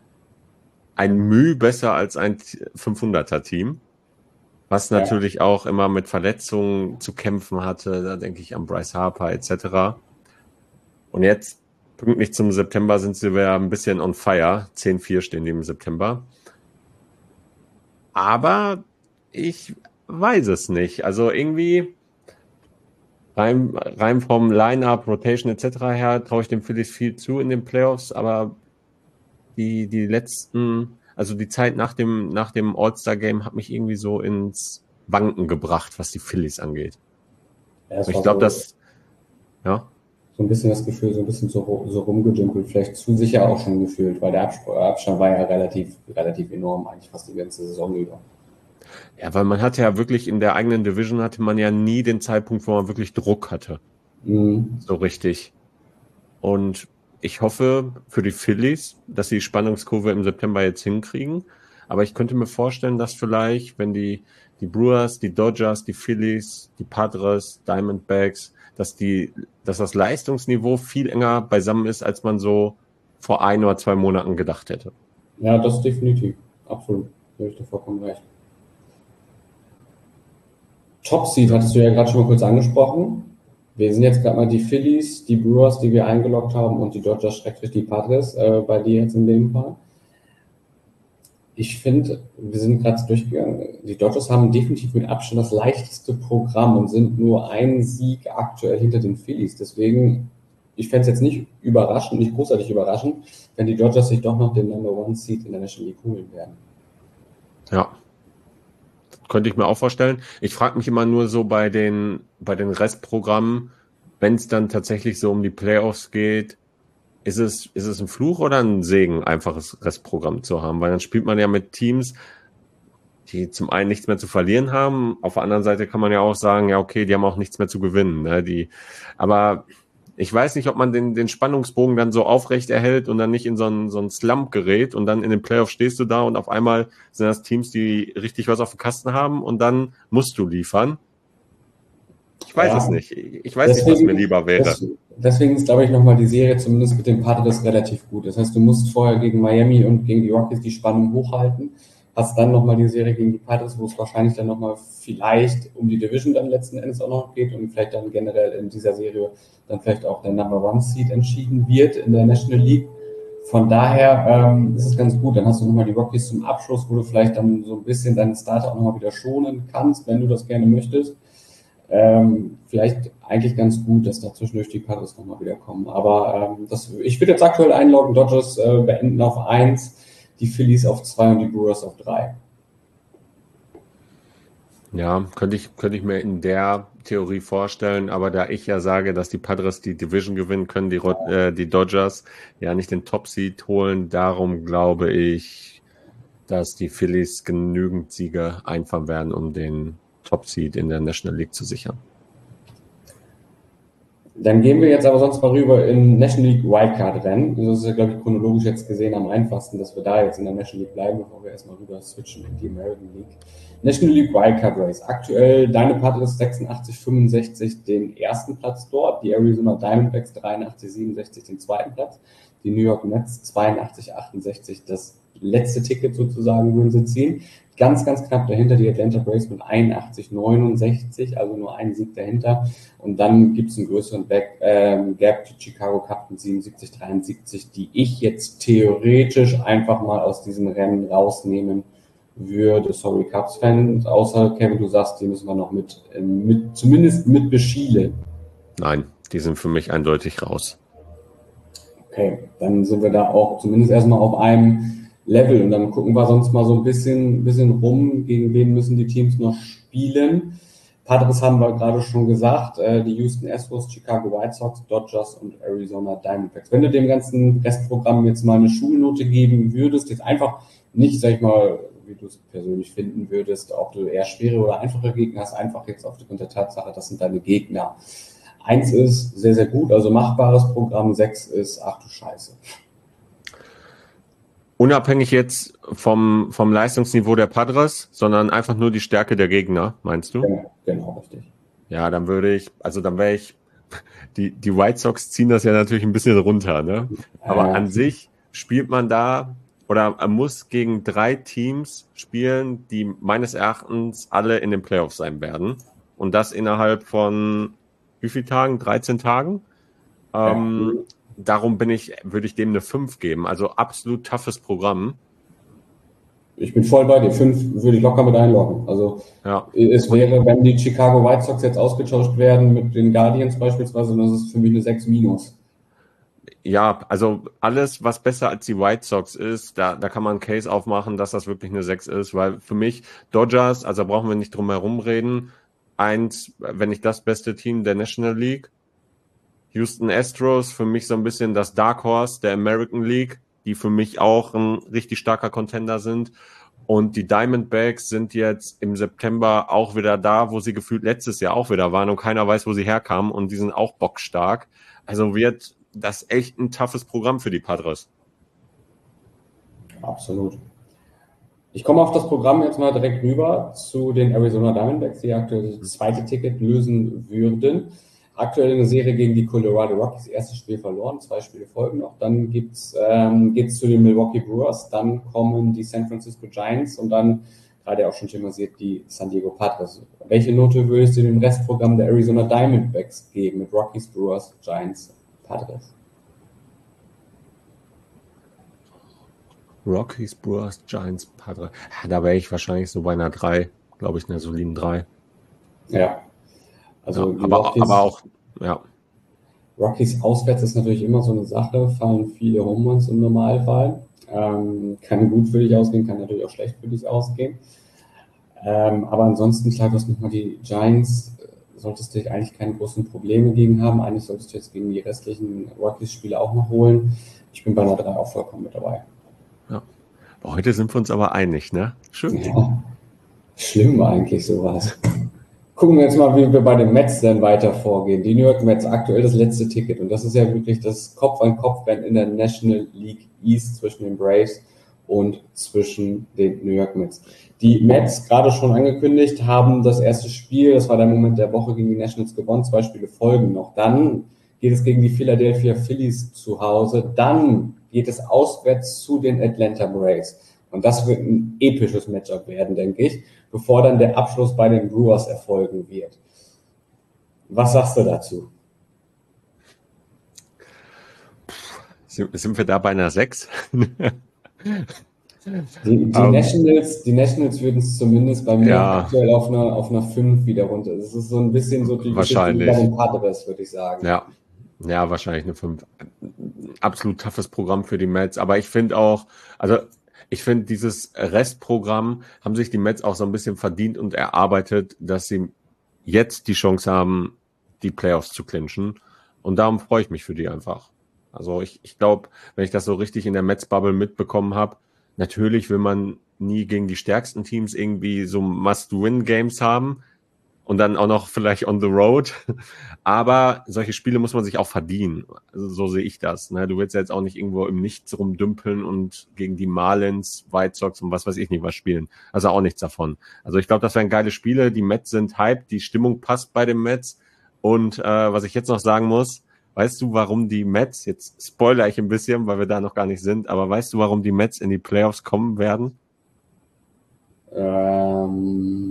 ein Müh besser als ein fünfhunderter-Team, was ja. natürlich auch immer mit Verletzungen zu kämpfen hatte. Da denke ich an Bryce Harper et cetera. Und jetzt, pünktlich zum September, sind sie wieder ein bisschen on fire. zehn vier stehen die im September. Aber ich weiß es nicht. Also irgendwie rein, rein vom Line-Up, Rotation et cetera her traue ich dem Phillies viel zu in den Playoffs, aber die, die letzten, also die Zeit nach dem, nach dem All-Star-Game hat mich irgendwie so ins Wanken gebracht, was die Phillies angeht. Ja, ich glaube, so, dass, ja. So ein bisschen das Gefühl, so ein bisschen so, so rumgedümpelt, vielleicht zu sicher auch schon gefühlt, weil der Abstand war ja relativ, relativ enorm, eigentlich fast die ganze Saison über. Ja, weil man hatte ja wirklich in der eigenen Division hatte man ja nie den Zeitpunkt, wo man wirklich Druck hatte. Mhm. So richtig. Und ich hoffe für die Phillies, dass sie die Spannungskurve im September jetzt hinkriegen. Aber ich könnte mir vorstellen, dass vielleicht, wenn die, die Brewers, die Dodgers, die Phillies, die Padres, Diamondbacks, dass die, dass das Leistungsniveau viel enger beisammen ist, als man so vor ein oder zwei Monaten gedacht hätte. Ja, das definitiv. Absolut. Da habe ich dir vollkommen recht. Top Seed hattest du ja gerade schon mal kurz angesprochen. Wir sind jetzt gerade mal die Phillies, die Brewers, die wir eingeloggt haben, und die Dodgers, schrägstrich die Padres, äh, bei dir jetzt in dem Fall. Ich finde, wir sind gerade durchgegangen. Die Dodgers haben definitiv mit Abstand das leichteste Programm und sind nur ein Sieg aktuell hinter den Phillies. Deswegen, ich fände es jetzt nicht überraschend, nicht großartig überraschend, wenn die Dodgers sich doch noch den Number One Seed in der National League holen werden. Ja. Könnte ich mir auch vorstellen. Ich frage mich immer nur so bei den, bei den Restprogrammen, wenn es dann tatsächlich so um die Playoffs geht, ist es, ist es ein Fluch oder ein Segen, einfaches Restprogramm zu haben? Weil dann spielt man ja mit Teams, die zum einen nichts mehr zu verlieren haben. Auf der anderen Seite kann man ja auch sagen, ja, okay, die haben auch nichts mehr zu gewinnen. Ne? Die, aber ich weiß nicht, ob man den, den Spannungsbogen dann so aufrecht erhält und dann nicht in so einen, so einen Slump gerät und dann in den Playoffs stehst du da und auf einmal sind das Teams, die richtig was auf dem Kasten haben und dann musst du liefern. Ich weiß ja, es nicht. Ich weiß deswegen, nicht, was mir lieber wäre. Deswegen ist, glaube ich, nochmal die Serie zumindest mit den Padres relativ gut. Das heißt, du musst vorher gegen Miami und gegen die Rockies die Spannung hochhalten, hast dann nochmal die Serie gegen die Padres, wo es wahrscheinlich dann nochmal vielleicht um die Division dann letzten Endes auch noch geht und vielleicht dann generell in dieser Serie dann vielleicht auch der Number One Seed entschieden wird in der National League. Von daher ähm, ist es ganz gut. Dann hast du nochmal die Rockies zum Abschluss, wo du vielleicht dann so ein bisschen deinen Starter auch nochmal wieder schonen kannst, wenn du das gerne möchtest. Ähm, vielleicht eigentlich ganz gut, dass da zwischendurch die Padres nochmal wieder kommen. Aber ähm, das, ich würde jetzt aktuell einloggen, Dodgers äh, beenden auf eins, die Phillies auf zwei und die Brewers auf drei. Ja, könnte ich, könnte ich mir in der Theorie vorstellen, aber da ich ja sage, dass die Padres die Division gewinnen können, die, äh, die Dodgers ja nicht den Top-Seed holen, darum glaube ich, dass die Phillies genügend Siege einfahren werden, um den Top-Seed in der National League zu sichern. Dann gehen wir jetzt aber sonst mal rüber in National League Wildcard-Rennen. Das ist ja, glaube ich, chronologisch jetzt gesehen am einfachsten, dass wir da jetzt in der National League bleiben, bevor wir erstmal rüber switchen in die American League. National League Wildcard Race. Aktuell deine Padres sechsundachtzig fünfundsechzig den ersten Platz dort, die Arizona Diamondbacks dreiundachtzig siebenundsechzig den zweiten Platz, die New York Mets zweiundachtzig achtundsechzig das letzte Ticket sozusagen würden sie ziehen. Ganz, ganz knapp dahinter die Atlanta Braves mit einundachtzig neunundsechzig, also nur einen Sieg dahinter. Und dann gibt es einen größeren Back, ähm, Gap, die Chicago Cubs mit siebenundsiebzig dreiundsiebzig, die ich jetzt theoretisch einfach mal aus diesem Rennen rausnehmen würde. Sorry, Cubs-Fans, außer Kevin, du sagst, die müssen wir noch mit, mit zumindest mit beschielen. Nein, die sind für mich eindeutig raus. Okay, dann sind wir da auch zumindest erstmal auf einem Level und dann gucken wir sonst mal so ein bisschen, bisschen rum, gegen wen müssen die Teams noch spielen. Padres haben wir gerade schon gesagt, äh, die Houston Astros, Chicago White Sox, Dodgers und Arizona Diamondbacks. Wenn du dem ganzen Restprogramm jetzt mal eine Schulnote geben würdest, jetzt einfach nicht, sag ich mal, wie du es persönlich finden würdest, ob du eher schwere oder einfache Gegner hast, einfach jetzt aufgrund der Tatsache, das sind deine Gegner. Eins ist sehr, sehr gut, also machbares Programm, sechs ist, ach du Scheiße. Unabhängig jetzt vom, vom Leistungsniveau der Padres, sondern einfach nur die Stärke der Gegner, meinst du? Genau, genau, richtig. Ja, dann würde ich, also dann wäre ich, die, die White Sox ziehen das ja natürlich ein bisschen runter, ne? Aber äh. an sich spielt man da oder er muss gegen drei Teams spielen, die meines Erachtens alle in den Playoffs sein werden. Und das innerhalb von wie vielen Tagen? dreizehn Tagen? Ja. Ähm, darum bin ich, würde ich dem eine fünf geben. Also absolut toughes Programm. Ich bin voll bei dir. fünf würde ich locker mit einloggen. Also ja. Es wäre, wenn die Chicago White Sox jetzt ausgetauscht werden mit den Guardians beispielsweise, dann ist es für mich eine sechs minus. Ja, also alles, was besser als die White Sox ist, da, da kann man einen Case aufmachen, dass das wirklich eine sechs ist, weil für mich Dodgers, also da brauchen wir nicht drum herum reden, eins, wenn nicht das beste Team der National League, Houston Astros, für mich so ein bisschen das Dark Horse der American League, die für mich auch ein richtig starker Contender sind. Und die Diamondbacks sind jetzt im September auch wieder da, wo sie gefühlt letztes Jahr auch wieder waren und keiner weiß, wo sie herkamen und die sind auch bockstark. Also wird das ist echt ein toughes Programm für die Padres. Absolut. Ich komme auf das Programm jetzt mal direkt rüber zu den Arizona Diamondbacks, die aktuell das zweite Ticket lösen würden. Aktuell eine Serie gegen die Colorado Rockies, erstes Spiel verloren, zwei Spiele folgen noch. Dann gibt's, ähm, geht's zu den Milwaukee Brewers, dann kommen die San Francisco Giants und dann, gerade auch schon thematisiert, die San Diego Padres. Welche Note würdest du dem Restprogramm der Arizona Diamondbacks geben mit Rockies, Brewers, Giants, Padres? Rockies, Brewers, Giants, Padres. Da wäre ich wahrscheinlich so bei einer drei, glaube ich, einer soliden drei. Ja. Also ja, aber, Rockies, aber auch, ja. Rockies auswärts ist natürlich immer so eine Sache, fallen viele Home Runs im Normalfall. Ähm, kann gut für dich ausgehen, kann natürlich auch schlecht für dich ausgehen. Ähm, aber ansonsten, klar, du hast nochmal die Giants, solltest du eigentlich keine großen Probleme gegen haben. Eigentlich solltest du jetzt gegen die restlichen Rockies-Spiele auch noch holen. Ich bin bei einer drei auch vollkommen mit dabei. Ja. Heute sind wir uns aber einig, ne? Schön. Ja, schlimm eigentlich sowas. Gucken wir jetzt mal, wie wir bei den Mets dann weiter vorgehen. Die New York Mets, aktuell das letzte Ticket. Und das ist ja wirklich das Kopf-an-Kopf-Rennen in der National League East zwischen den Braves und zwischen den New York Mets. Die Mets, gerade schon angekündigt, haben das erste Spiel, das war der Moment der Woche, gegen die Nationals gewonnen. Zwei Spiele folgen noch. Dann geht es gegen die Philadelphia Phillies zu Hause. Dann geht es auswärts zu den Atlanta Braves. Und das wird ein episches Matchup werden, denke ich, bevor dann der Abschluss bei den Brewers erfolgen wird. Was sagst du dazu? Sind wir da bei einer sechs? Die, die, um, Nationals, die Nationals würden es zumindest bei mir ja, aktuell auf einer, auf einer fünf wieder runter. Das ist so ein bisschen so die Geschichte wie bei den Padres, würde ich sagen. Ja. Ja, wahrscheinlich eine fünf. Absolut toughes Programm für die Mets. Aber ich finde auch, also ich finde, dieses Restprogramm haben sich die Mets auch so ein bisschen verdient und erarbeitet, dass sie jetzt die Chance haben, die Playoffs zu clinchen. Und darum freue ich mich für die einfach. Also ich, ich glaube, wenn ich das so richtig in der Mets-Bubble mitbekommen habe, natürlich will man nie gegen die stärksten Teams irgendwie so Must-Win-Games haben und dann auch noch vielleicht on the road. Aber solche Spiele muss man sich auch verdienen. Also so sehe ich das. Ne? Du willst ja jetzt auch nicht irgendwo im Nichts rumdümpeln und gegen die Marlins, White Sox und was weiß ich nicht was spielen. Also auch nichts davon. Also ich glaube, das wären geile Spiele. Die Mets sind hyped, die Stimmung passt bei den Mets. Und äh, was ich jetzt noch sagen muss, weißt du, warum die Mets, jetzt spoiler ich ein bisschen, weil wir da noch gar nicht sind, aber weißt du, warum die Mets in die Playoffs kommen werden? Ähm,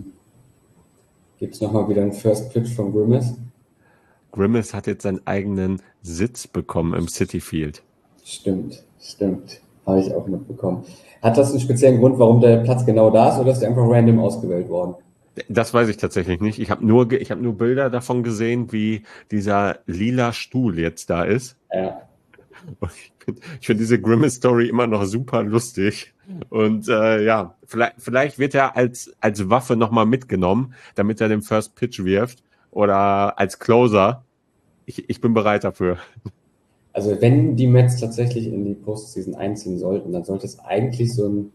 Gibt es nochmal wieder einen First Pitch von Grimace? Grimace hat jetzt seinen eigenen Sitz bekommen im Citi Field. Stimmt, stimmt. Habe ich auch mitbekommen. Hat das einen speziellen Grund, warum der Platz genau da ist, oder ist der einfach random ausgewählt worden? Das weiß ich tatsächlich nicht. Ich habe nur, ich habe nur Bilder davon gesehen, wie dieser lila Stuhl jetzt da ist. Ja. Und ich finde find diese Grimace-Story immer noch super lustig. Und äh, ja, vielleicht, vielleicht wird er als, als Waffe nochmal mitgenommen, damit er den First Pitch wirft. Oder als Closer. Ich, ich bin bereit dafür. Also wenn die Mets tatsächlich in die Postseason einziehen sollten, dann sollte es eigentlich so ein,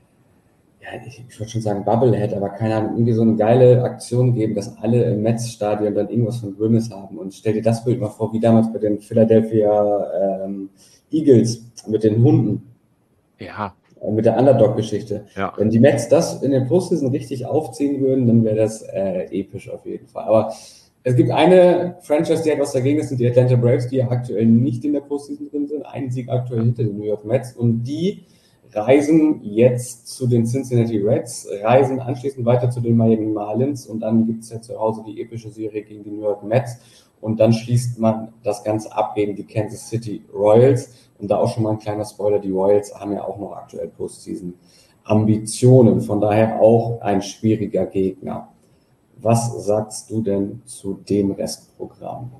ja, ich, ich würde schon sagen Bubblehead, aber keine Ahnung, irgendwie so eine geile Aktion geben, dass alle im Mets-Stadion dann irgendwas von Grimace haben. Und stell dir das Bild mal vor, wie damals bei den Philadelphia ähm, Eagles mit den Hunden. Ja. Mit der Underdog-Geschichte. Ja. Wenn die Mets das in den Postseason richtig aufziehen würden, dann wäre das äh, episch auf jeden Fall. Aber es gibt eine Franchise, die hat was dagegen, das sind die Atlanta Braves, die ja aktuell nicht in der Postseason drin sind. Ein Sieg aktuell hinter den New York Mets. Und die reisen jetzt zu den Cincinnati Reds, reisen anschließend weiter zu den Miami Marlins und dann gibt es ja zu Hause die epische Serie gegen die New York Mets. Und dann schließt man das Ganze ab gegen die Kansas City Royals. Und da auch schon mal ein kleiner Spoiler, die Royals haben ja auch noch aktuell Postseason-Ambitionen. Von daher auch ein schwieriger Gegner. Was sagst du denn zu dem Restprogramm?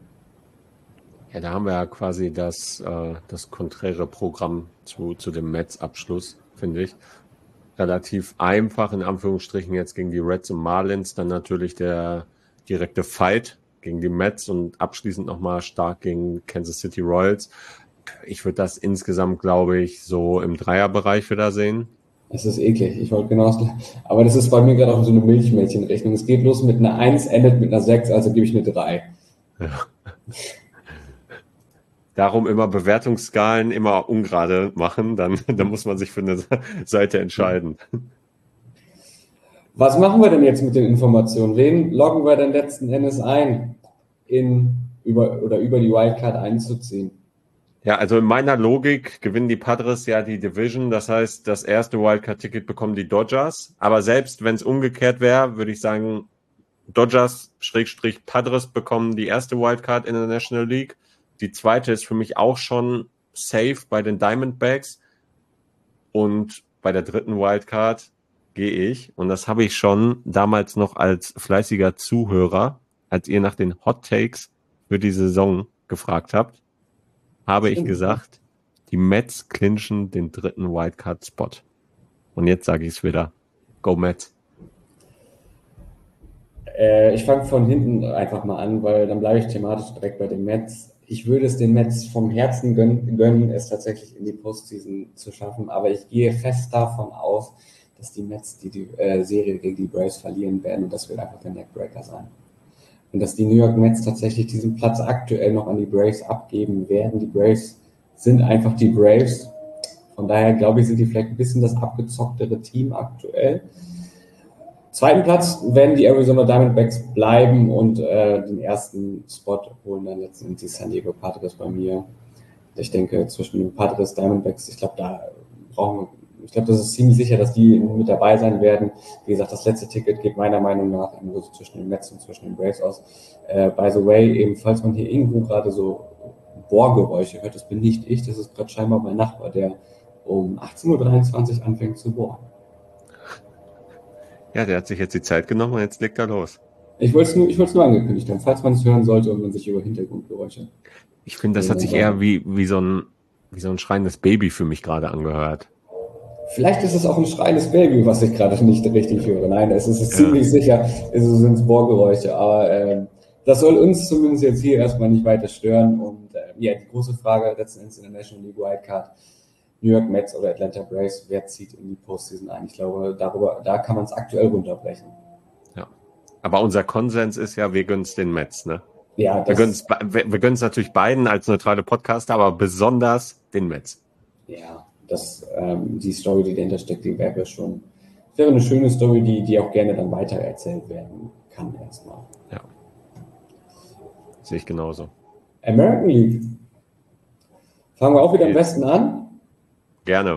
Ja, da haben wir ja quasi das, äh, das konträre Programm zu, zu dem Mets-Abschluss, finde ich. Relativ einfach, in Anführungsstrichen, jetzt gegen die Reds und Marlins. Dann natürlich der direkte Fight gegen die Mets und abschließend nochmal stark gegen Kansas City Royals. Ich würde das insgesamt, glaube ich, so im Dreierbereich wieder sehen. Das ist eklig, ich wollte genau das. Aber das ist bei mir gerade auch so eine Milchmädchenrechnung. Es geht los mit einer eins, endet mit einer sechs, also gebe ich eine drei. Ja. Darum immer Bewertungsskalen immer ungerade machen, dann, dann muss man sich für eine Seite entscheiden. Was machen wir denn jetzt mit den Informationen? Wen loggen wir denn letzten Endes ein, in, über, oder über die Wildcard einzuziehen? Ja, also in meiner Logik gewinnen die Padres ja die Division. Das heißt, das erste Wildcard-Ticket bekommen die Dodgers. Aber selbst wenn es umgekehrt wäre, würde ich sagen, Dodgers-Padres bekommen die erste Wildcard in der National League. Die zweite ist für mich auch schon safe bei den Diamondbacks. Und bei der dritten Wildcard gehe ich. Und das habe ich schon damals noch als fleißiger Zuhörer, als ihr nach den Hot Takes für die Saison gefragt habt, habe Stimmt, ich gesagt, ja. Die Mets clinchen den dritten Wildcard-Spot. Und jetzt sage ich es wieder. Go Mets. Äh, ich fange von hinten einfach mal an, weil dann bleibe ich thematisch direkt bei den Mets. Ich würde es den Mets vom Herzen gönnen, gönnen, es tatsächlich in die Postseason zu schaffen, aber ich gehe fest davon aus, dass die Mets die, die äh, Serie gegen die Braves verlieren werden und das wird einfach der Neckbreaker sein. Und dass die New York Mets tatsächlich diesen Platz aktuell noch an die Braves abgeben werden. Die Braves sind einfach die Braves. Von daher glaube ich, sind die vielleicht ein bisschen das abgezocktere Team aktuell. Zweiten Platz werden die Arizona Diamondbacks bleiben und äh, den ersten Spot holen dann letztendlich die San Diego Padres bei mir. Ich denke, zwischen den Padres, Diamondbacks, ich glaube, da brauchen wir, ich glaube, das ist ziemlich sicher, dass die mit dabei sein werden. Wie gesagt, das letzte Ticket geht meiner Meinung nach irgendwo so zwischen den Mets und zwischen den Braves aus. Äh, by the way, eben, falls man hier irgendwo gerade so Bohrgeräusche hört, das bin nicht ich, das ist gerade scheinbar mein Nachbar, der um achtzehn Uhr dreiundzwanzig anfängt zu bohren. Ja, der hat sich jetzt die Zeit genommen und jetzt legt er los. Ich wollte es nur, ich wollte es nur angekündigt haben, falls man es hören sollte und man sich über Hintergrundgeräusche. Ich finde, das hat sich eher wie, wie, so ein, wie so ein schreiendes Baby für mich gerade angehört. Vielleicht ist es auch ein schreiendes Baby, was ich gerade nicht richtig höre. Nein, es ist ja. ziemlich sicher, es sind es Bohrgeräusche, aber äh, das soll uns zumindest jetzt hier erstmal nicht weiter stören. Und äh, ja, die große Frage letzten Endes in der National League Wildcard, New York Mets oder Atlanta Braves, wer zieht in die Postseason ein? Ich glaube, darüber, da kann man es aktuell runterbrechen. Ja, aber unser Konsens ist ja, wir gönnen es den Mets, ne? Ja, das wir gönnen es wir, wir gönnen's natürlich beiden als neutrale Podcaster, aber besonders den Mets. Ja, das, ähm, die Story, die dahinter steckt, die wäre schon, wäre eine schöne Story, die, die auch gerne dann weiter erzählt werden kann erstmal. Ja, sehe ich genauso. American League. Fangen wir auch wieder am besten an. Gerne.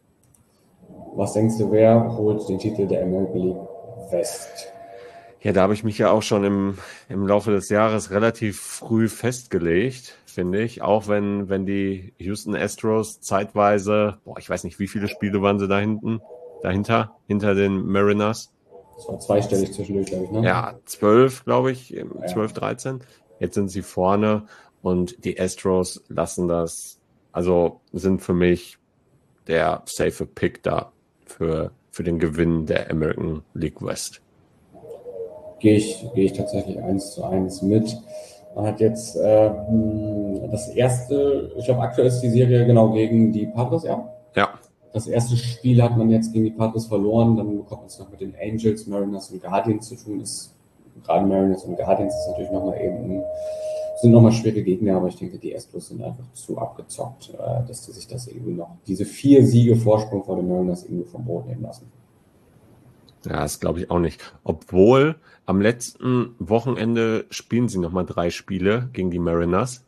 Was denkst du, wer holt den Titel der American League West? Ja, da habe ich mich ja auch schon im, im Laufe des Jahres relativ früh festgelegt, finde ich. Auch wenn, wenn die Houston Astros zeitweise, boah, ich weiß nicht, wie viele Spiele waren sie da hinten, dahinter, hinter den Mariners. Das war zweistellig zwischendurch, glaube ich, ne? Ja, zwölf, glaube ich, zwölf, dreizehn. Jetzt sind sie vorne und die Astros lassen das, also sind für mich der safe Pick da für, für den Gewinn der American League West. Gehe ich, gehe ich tatsächlich eins zu eins mit. Man hat jetzt äh, das erste, ich glaube aktuell ist die Serie genau gegen die Padres, ja? Ja. Das erste Spiel hat man jetzt gegen die Padres verloren, dann bekommt man es noch mit den Angels, Mariners und Guardians zu tun. Ist, gerade Mariners und Guardians ist natürlich nochmal eben, sind nochmal schwere Gegner, aber ich denke, die Astros sind einfach zu abgezockt, äh, dass die sich das irgendwie noch, diese vier Siege Vorsprung vor den Mariners irgendwie vom Boden nehmen lassen. Ja, das glaube ich auch nicht. Obwohl am letzten Wochenende spielen sie nochmal drei Spiele gegen die Mariners.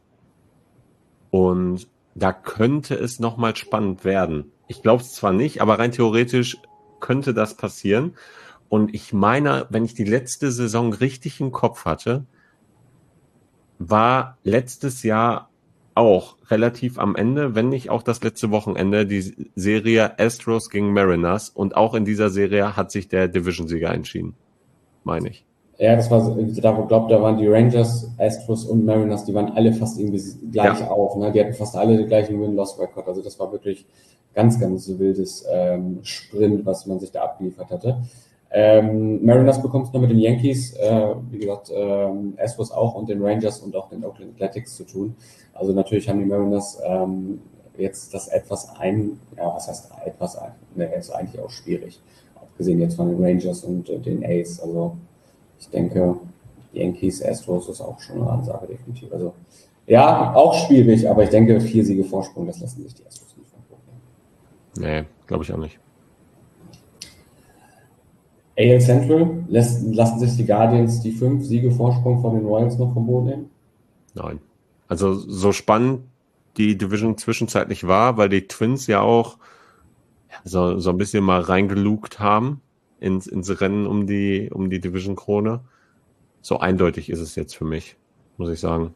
Und da könnte es nochmal spannend werden. Ich glaube es zwar nicht, aber rein theoretisch könnte das passieren. Und ich meine, wenn ich die letzte Saison richtig im Kopf hatte, war letztes Jahr auch relativ am Ende, wenn nicht auch das letzte Wochenende, die Serie Astros gegen Mariners. Und auch in dieser Serie hat sich der Division-Sieger entschieden, meine ich. Ja, das war, ich glaube, da waren die Rangers, Astros und Mariners, die waren alle fast irgendwie gleich ja. auf. Ne? Die hatten fast alle den gleichen Win-Loss-Record. Also das war wirklich ganz, ganz wildes ähm, Sprint, was man sich da abgeliefert hatte. Ähm, Mariners bekommt es noch mit den Yankees, äh, wie gesagt, ähm, Astros auch und den Rangers und auch den Oakland Athletics zu tun. Also natürlich haben die Mariners ähm, jetzt das etwas ein, ja, was heißt etwas ein, ne, ist eigentlich auch schwierig. Abgesehen jetzt von den Rangers und äh, den A's. Also ich denke, Yankees, Astros ist auch schon eine Ansage definitiv. Also Ja, auch schwierig, aber ich denke, vier Siege Vorsprung, das lassen sich die Astros nicht verprobieren. Nee, glaube ich auch nicht. A L Central, lässt, lassen sich die Guardians die fünf Siege Vorsprung von den Royals noch vom Boden nehmen? Nein. Also so spannend die Division zwischenzeitlich war, weil die Twins ja auch so, so ein bisschen mal reingelugt haben ins, ins Rennen um die, um die Division-Krone. So eindeutig ist es jetzt für mich, muss ich sagen.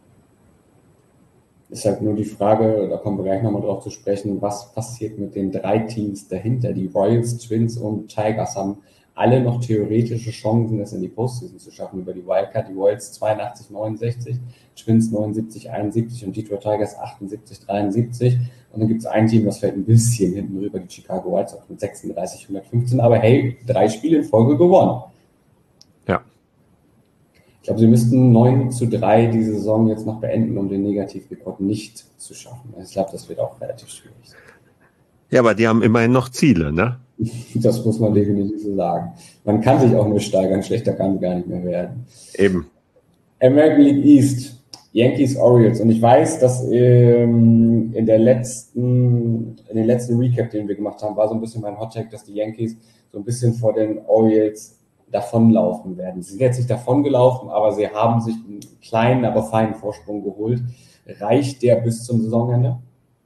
Ist halt nur die Frage, da kommen wir gleich nochmal drauf zu sprechen, was passiert mit den drei Teams dahinter? Die Royals, Twins und Tigers haben alle noch theoretische Chancen, es in die Postseason zu schaffen über die Wildcard. Die Royals zweiundachtzig neunundsechzig, Twins neunundsiebzig einundsiebzig und Detroit Tigers achtundsiebzig dreiundsiebzig. Und dann gibt es ein Team, das fällt ein bisschen hinten rüber, die Chicago White Sox mit sechsunddreißig hundertfünfzehn. Aber hey, drei Spiele in Folge gewonnen. Ja. Ich glaube, sie müssten neun zu drei die Saison jetzt noch beenden, um den Negativrekord nicht zu schaffen. Ich glaube, das wird auch relativ schwierig. Ja, aber die haben immerhin noch Ziele, ne? Das muss man definitiv so sagen. Man kann sich auch nur steigern, schlechter kann es gar nicht mehr werden. Eben. American League East, Yankees, Orioles. Und ich weiß, dass ähm, in der letzten, in den letzten Recap, den wir gemacht haben, war so ein bisschen mein Hot-Take, dass die Yankees so ein bisschen vor den Orioles davonlaufen werden. Sie sind jetzt nicht davongelaufen, aber sie haben sich einen kleinen, aber feinen Vorsprung geholt. Reicht der bis zum Saisonende?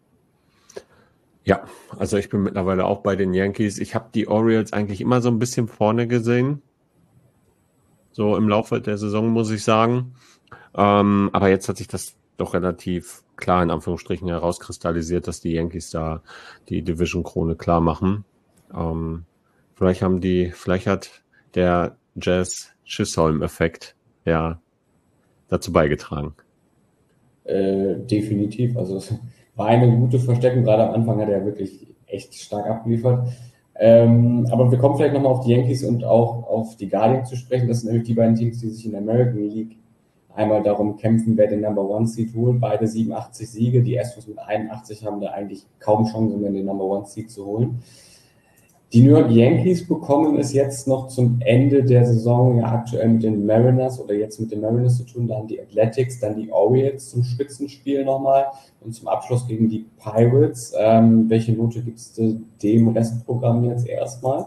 Ja, also ich bin mittlerweile auch bei den Yankees. Ich habe die Orioles eigentlich immer so ein bisschen vorne gesehen. So im Laufe der Saison, muss ich sagen. Ähm, aber jetzt hat sich das doch relativ klar in Anführungsstrichen herauskristallisiert, dass die Yankees da die Division-Krone klar machen. Ähm, vielleicht haben die, vielleicht hat der Jazz-Chisholm-Effekt ja dazu beigetragen. Äh, definitiv. Also es war eine gute Versteckung. Gerade am Anfang hat er wirklich echt stark abgeliefert. Ähm, aber wir kommen vielleicht nochmal auf die Yankees und auch auf die Guardians zu sprechen. Das sind nämlich die beiden Teams, die sich in der American League einmal darum kämpfen, wer den Number One Seed holt. Beide siebenundachtzig Siege. Die Astros mit einundachtzig haben da eigentlich kaum Chancen mehr, den Number One Seed zu holen. Die New York Yankees bekommen es jetzt noch zum Ende der Saison ja aktuell mit den Mariners oder jetzt mit den Mariners zu tun, dann die Athletics, dann die Orioles zum Spitzenspiel nochmal und zum Abschluss gegen die Pirates. Ähm, welche Note gibst du dem Restprogramm jetzt erstmal?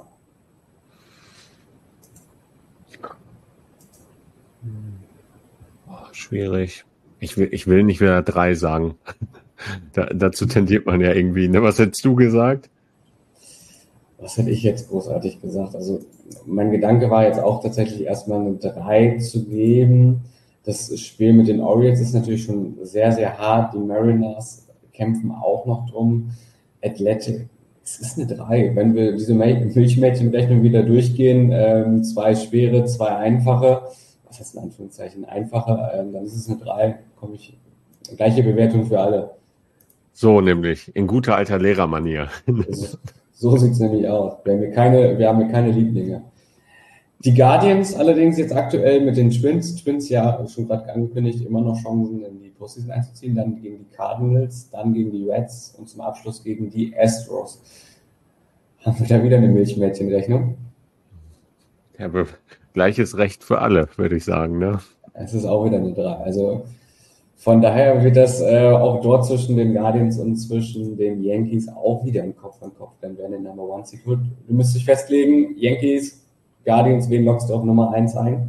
Oh, schwierig. Ich will, ich will nicht wieder drei sagen. Da, dazu tendiert man ja irgendwie. Ne? Was hättest du gesagt? Was hätte ich jetzt großartig gesagt? Also mein Gedanke war jetzt auch tatsächlich erstmal eine drei zu geben. Das Spiel mit den Orioles ist natürlich schon sehr, sehr hart. Die Mariners kämpfen auch noch drum. Athletic, es ist eine drei. Wenn wir diese Milchmädchenrechnung wieder durchgehen, ähm, zwei schwere, zwei einfache, was heißt in Anführungszeichen einfache, ähm, dann ist es eine drei. Komme ich, gleiche Bewertung für alle. So nämlich, in guter alter Lehrermanier. Also, so sieht es nämlich aus. Wir haben hier keine, wir haben hier keine Lieblinge. Die Guardians allerdings jetzt aktuell mit den Twins, Twins ja schon gerade angekündigt, immer noch Chancen in die Postseason einzuziehen, dann gegen die Cardinals, dann gegen die Reds und zum Abschluss gegen die Astros. Haben wir da wieder eine Milchmädchenrechnung? Ja, gleiches Recht für alle, würde ich sagen. Ne? Es ist auch wieder eine drei. Also von daher wird das äh, auch dort zwischen den Guardians und zwischen den Yankees auch wieder ein Kopf an Kopf, dann werden den Number One Seed holt. Du müsstest dich festlegen, Yankees, Guardians, wen lockst du auf Nummer eins ein?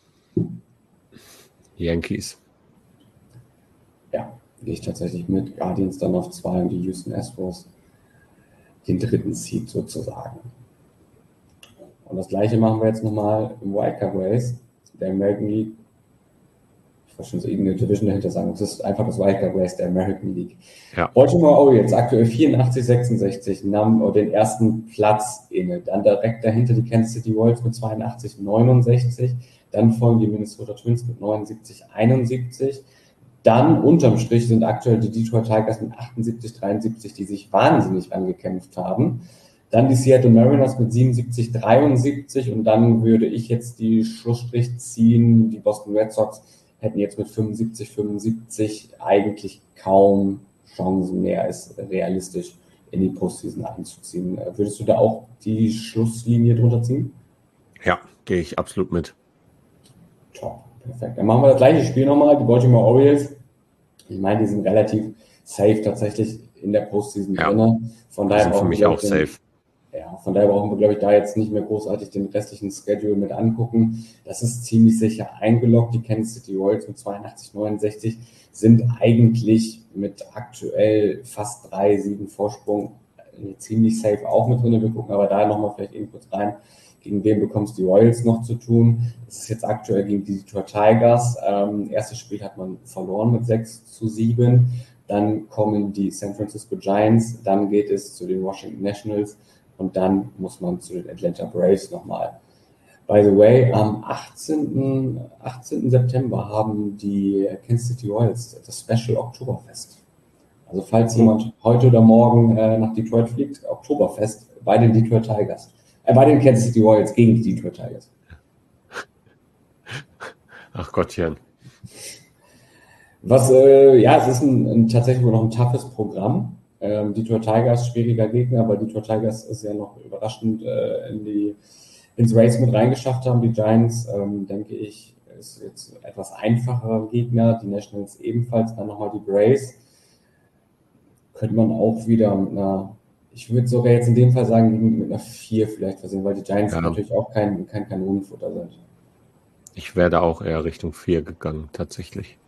Yankees. Ja, gehe ich tatsächlich mit. Guardians dann auf zwei und die Houston Astros den dritten Seed sozusagen. Und das gleiche machen wir jetzt nochmal im Wildcard Race der American League. Ich wollte schon so irgendeine Division dahinter sagen. Es ist einfach das Wildcard Race der American League. Ja. Baltimore Orioles aktuell vierundachtzig sechsundsechzig nahmen den ersten Platz inne. Dann direkt dahinter die Kansas City Royals mit zweiundachtzig neunundsechzig. Dann folgen die Minnesota Twins mit neunundsiebzig einundsiebzig. Dann unterm Strich sind aktuell die Detroit Tigers mit achtundsiebzig dreiundsiebzig, die sich wahnsinnig angekämpft haben. Dann die Seattle Mariners mit siebenundsiebzig dreiundsiebzig und dann würde ich jetzt die Schlussstrich ziehen. Die Boston Red Sox hätten jetzt mit fünfundsiebzig fünfundsiebzig eigentlich kaum Chancen mehr, als realistisch in die Postseason einzuziehen. Würdest du da auch die Schlusslinie drunter ziehen? Ja, gehe ich absolut mit. Top, perfekt. Dann machen wir das gleiche Spiel nochmal. Die Baltimore Orioles Ich meine, die sind relativ safe tatsächlich in der Postseason Ja, drin. Von daher sind für brauchen mich wir, auch glaube ich, den, safe. ja, von daher brauchen wir, glaube ich, da jetzt nicht mehr großartig den restlichen Schedule mit angucken. Das ist ziemlich sicher eingeloggt. Die Kansas City Royals mit zweiundachtzig neunundsechzig sind eigentlich mit aktuell fast drei Siegen Vorsprung äh, ziemlich safe auch mit drin. Wir gucken aber da nochmal vielleicht eben kurz rein. Gegen wen bekommst die Royals noch zu tun? Das ist jetzt aktuell gegen die Detroit Tigers. Ähm, erstes Spiel hat man verloren mit sechs zu sieben. Dann kommen die San Francisco Giants. Dann geht es zu den Washington Nationals. Und dann muss man zu den Atlanta Braves nochmal. By the way, am achtzehnten September haben die Kansas City Royals das Special Oktoberfest. Also falls jemand heute oder morgen äh, nach Detroit fliegt, Oktoberfest bei den Detroit Tigers. Äh, bei den Kansas City Royals gegen die Detroit Tigers. Ach Gottchen. Was, äh, ja, es ist ein, ein, tatsächlich wohl noch ein toughes Programm. Ähm, Detroit Tigers, schwieriger Gegner, aber Detroit Tigers ist ja noch überraschend äh, in die, ins Race mit reingeschafft haben. Die Giants, ähm, denke ich, ist jetzt etwas einfacher Gegner. Die Nationals ebenfalls, dann nochmal die Braves. Könnte man auch wieder mit einer, ich würde sogar jetzt in dem Fall sagen, mit einer vier vielleicht versehen, weil die Giants Ja. natürlich auch kein, kein Kanonenfutter sind. Ich wäre auch eher Richtung vier gegangen, tatsächlich.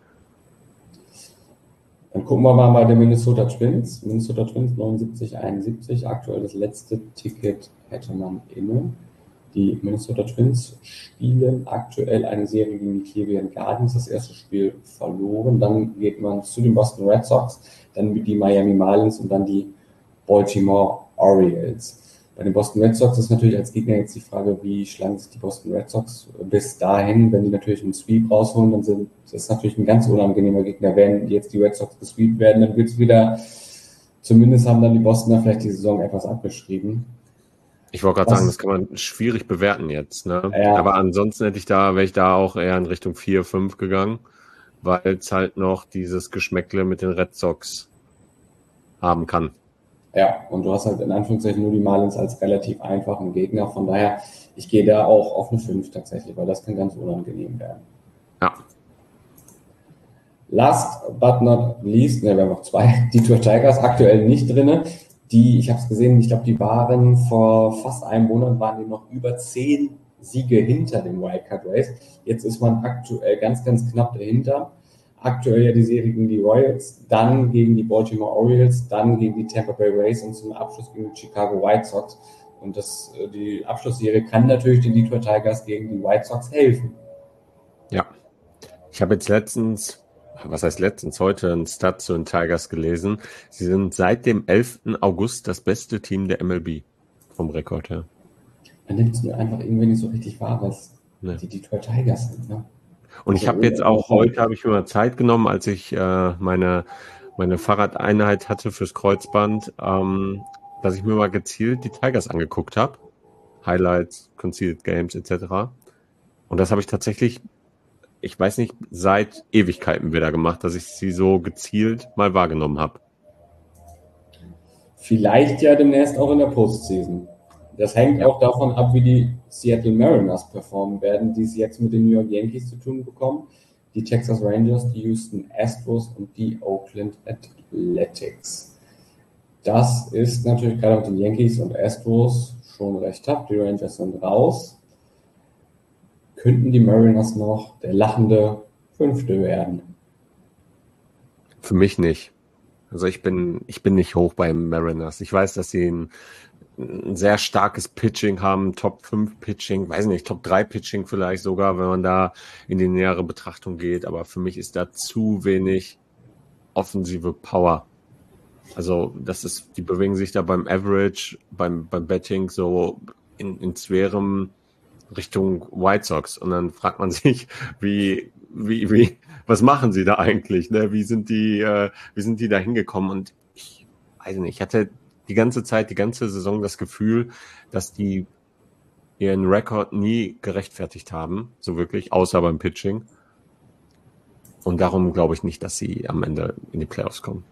Dann gucken wir mal bei den Minnesota Twins. Minnesota Twins neunundsiebzig einundsiebzig. Aktuell das letzte Ticket hätte man inne. Die Minnesota Twins spielen aktuell eine Serie gegen die Cleveland Guardians. Das erste Spiel verloren. Dann geht man zu den Boston Red Sox, dann die Miami Marlins und dann die Baltimore Orioles. Bei den Boston Red Sox ist natürlich als Gegner jetzt die Frage, wie schlagen sich die Boston Red Sox bis dahin. Wenn die natürlich einen Sweep rausholen, dann sind das ist natürlich ein ganz unangenehmer Gegner. Wenn jetzt die Red Sox gesweept werden, dann wird es wieder, zumindest haben dann die Bostoner vielleicht die Saison etwas abgeschrieben. Ich wollte gerade sagen, das kann man schwierig bewerten jetzt. Ne? Ja. Aber ansonsten hätte ich da, wäre ich da auch eher in Richtung vier, fünf gegangen, weil es halt noch dieses Geschmäckle mit den Red Sox haben kann. Ja, und du hast halt in Anführungszeichen nur die Marlins als relativ einfachen Gegner. Von daher, ich gehe da auch auf eine fünf tatsächlich, weil das kann ganz unangenehm werden. Ja. Last but not least, ne, wir haben noch zwei, die Detroit Tigers aktuell nicht drin. Die, ich habe es gesehen, ich glaube, die waren vor fast einem Monat, waren die noch über zehn Siege hinter dem Wildcard Race. Jetzt ist man aktuell ganz, ganz knapp dahinter. Aktuell ja die Serie gegen die Royals, dann gegen die Baltimore Orioles, dann gegen die Tampa Bay Rays und zum Abschluss gegen die Chicago White Sox. Und das, die Abschlussserie kann natürlich den Detroit Tigers gegen die White Sox helfen. Ja. Ich habe jetzt letztens, was heißt letztens, heute ein Stat zu den Tigers gelesen. Sie sind seit dem elften August das beste Team der M L B vom Rekord her. Man nimmt es mir einfach irgendwie nicht so richtig wahr, weil es Ne. die Detroit Tigers sind. Ne? Und ich habe jetzt auch heute, habe ich mir mal Zeit genommen, als ich äh, meine, meine Fahrradeinheit hatte fürs Kreuzband, ähm, dass ich mir mal gezielt die Tigers angeguckt habe. Highlights, Conceded Games et cetera. Und das habe ich tatsächlich, ich weiß nicht, seit Ewigkeiten wieder gemacht, dass ich sie so gezielt mal wahrgenommen habe. Vielleicht ja demnächst auch in der Postseason. Das hängt Ja. auch davon ab, wie die Seattle Mariners performen werden, die es jetzt mit den New York Yankees zu tun bekommen, die Texas Rangers, die Houston Astros und die Oakland Athletics. Das ist natürlich gerade mit den Yankees und Astros schon recht tough. Die Rangers sind raus. Könnten die Mariners noch der lachende Fünfte werden? Für mich nicht. Also ich bin, ich bin nicht hoch beim Mariners. Ich weiß, dass sie ein, ein sehr starkes Pitching haben, Top fünf Pitching, weiß nicht, Top drei Pitching vielleicht sogar, wenn man da in die nähere Betrachtung geht. Aber für mich ist da zu wenig offensive Power. Also das ist, die bewegen sich da beim Average, beim, beim Betting so in, in schwerem Richtung White Sox. Und dann fragt man sich, wie, wie, wie, was machen sie da eigentlich? Ne? Wie sind die, äh, wie sind die da hingekommen? Und ich weiß nicht, ich hatte die ganze Zeit, die ganze Saison das Gefühl, dass die ihren Rekord nie gerechtfertigt haben, so wirklich, außer beim Pitching. Und darum glaube ich nicht, dass sie am Ende in die Playoffs kommen.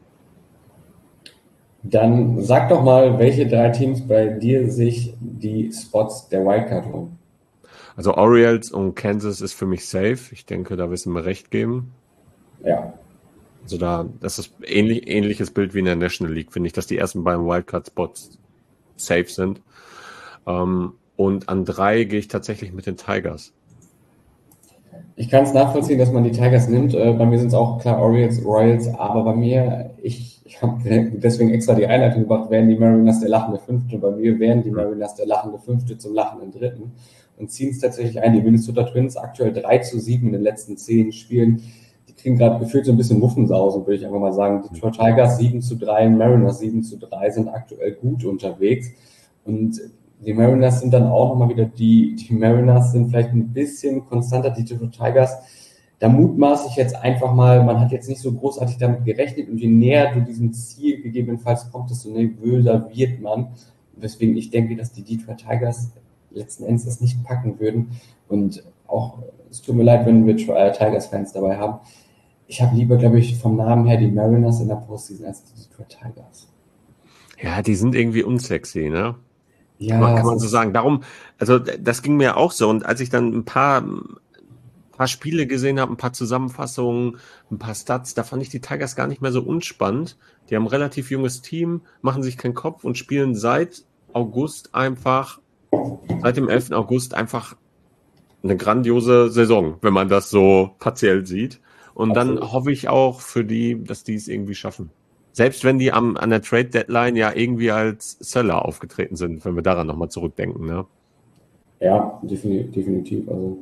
Dann sag doch mal, welche drei Teams bei dir sich die Spots der Wildcard holen. Also Orioles und Kansas ist für mich safe. Ich denke, da wirst du mir recht geben. Ja. Also da, das ist ähnlich, ähnliches Bild wie in der National League, finde ich, dass die ersten beiden Wildcard-Spots safe sind. Ähm, und an drei gehe ich tatsächlich mit den Tigers. Ich kann es nachvollziehen, dass man die Tigers nimmt. Äh, bei mir sind es auch klar Orioles, Royals, aber bei mir, ich, ich habe deswegen extra die Einleitung gemacht, wären die Mariners der lachende Fünfte. Bei mir wären die Mariners der lachende Fünfte zum lachenden Dritten und ziehen es tatsächlich ein. Die Minnesota Twins aktuell drei zu sieben in den letzten zehn Spielen. Die kriegen gerade gefühlt so ein bisschen Muffensausen, würde ich einfach mal sagen. Die Detroit Tigers sieben zu drei, Mariners sieben zu drei sind aktuell gut unterwegs. Und die Mariners sind dann auch nochmal wieder, die, die Mariners sind vielleicht ein bisschen konstanter, die Tigers. Da mutmaße ich jetzt einfach mal, man hat jetzt nicht so großartig damit gerechnet und je näher du diesem Ziel gegebenenfalls kommt, desto nervöser wird man. Weswegen ich denke, dass die Detroit Tigers letzten Endes das nicht packen würden. Und auch, es tut mir leid, wenn wir Tigers-Fans dabei haben. Ich habe lieber, glaube ich, vom Namen her die Mariners in der Postseason als die Detroit Tigers. Ja, die sind irgendwie unsexy, ne? Ja, kann man so sagen. Darum, also das ging mir auch so. Und als ich dann ein paar, ein paar Spiele gesehen habe, ein paar Zusammenfassungen, ein paar Stats, da fand ich die Tigers gar nicht mehr so unspannend. Die haben ein relativ junges Team, machen sich keinen Kopf und spielen seit August einfach, seit dem elften August einfach eine grandiose Saison, wenn man das so partiell sieht. Und Absolut. Dann hoffe ich auch für die, dass die es irgendwie schaffen. Selbst wenn die am, an der Trade-Deadline ja irgendwie als Seller aufgetreten sind, wenn wir daran nochmal zurückdenken. Ne? Ja, definitiv. Also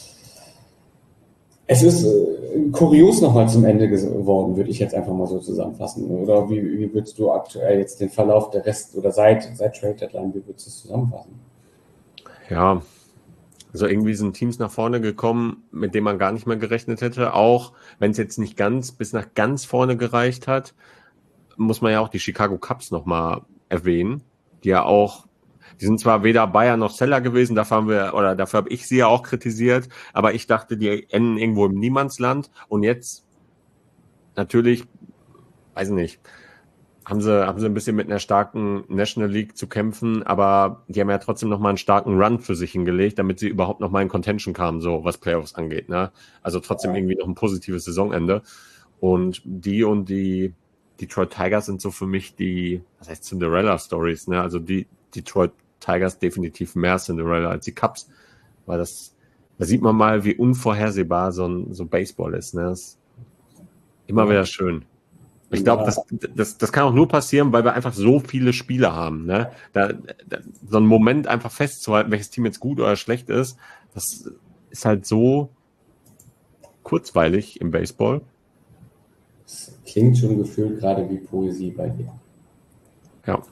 es ist äh, kurios nochmal zum Ende geworden, würde ich jetzt einfach mal so zusammenfassen. Oder wie, wie würdest du aktuell jetzt den Verlauf der Rest oder seit, seit Trade-Deadline, wie würdest du es zusammenfassen? Ja, also irgendwie sind Teams nach vorne gekommen, mit denen man gar nicht mehr gerechnet hätte. Auch wenn es jetzt nicht ganz bis nach ganz vorne gereicht hat, muss man ja auch die Chicago Cubs nochmal erwähnen, die ja auch, die sind zwar weder Buyer noch Seller gewesen, dafür haben wir, oder dafür habe ich sie ja auch kritisiert, aber ich dachte, die enden irgendwo im Niemandsland und jetzt natürlich, weiß ich nicht, haben sie, haben sie ein bisschen mit einer starken National League zu kämpfen, aber die haben ja trotzdem nochmal einen starken Run für sich hingelegt, damit sie überhaupt nochmal in Contention kamen, so was Playoffs angeht, ne? Also trotzdem irgendwie noch ein positives Saisonende und die und die Detroit Tigers sind so für mich die, was heißt Cinderella-Stories, ne? Also die Detroit Tigers definitiv mehr Cinderella als die Cubs, weil das, da sieht man mal, wie unvorhersehbar so ein, so Baseball ist, ne? Das ist immer wieder schön. Ich glaube, das, das, das kann auch nur passieren, weil wir einfach so viele Spieler haben, ne? Da, da, so einen Moment einfach festzuhalten, welches Team jetzt gut oder schlecht ist, das ist halt so kurzweilig im Baseball. Das klingt schon gefühlt gerade wie Poesie bei dir. Ja.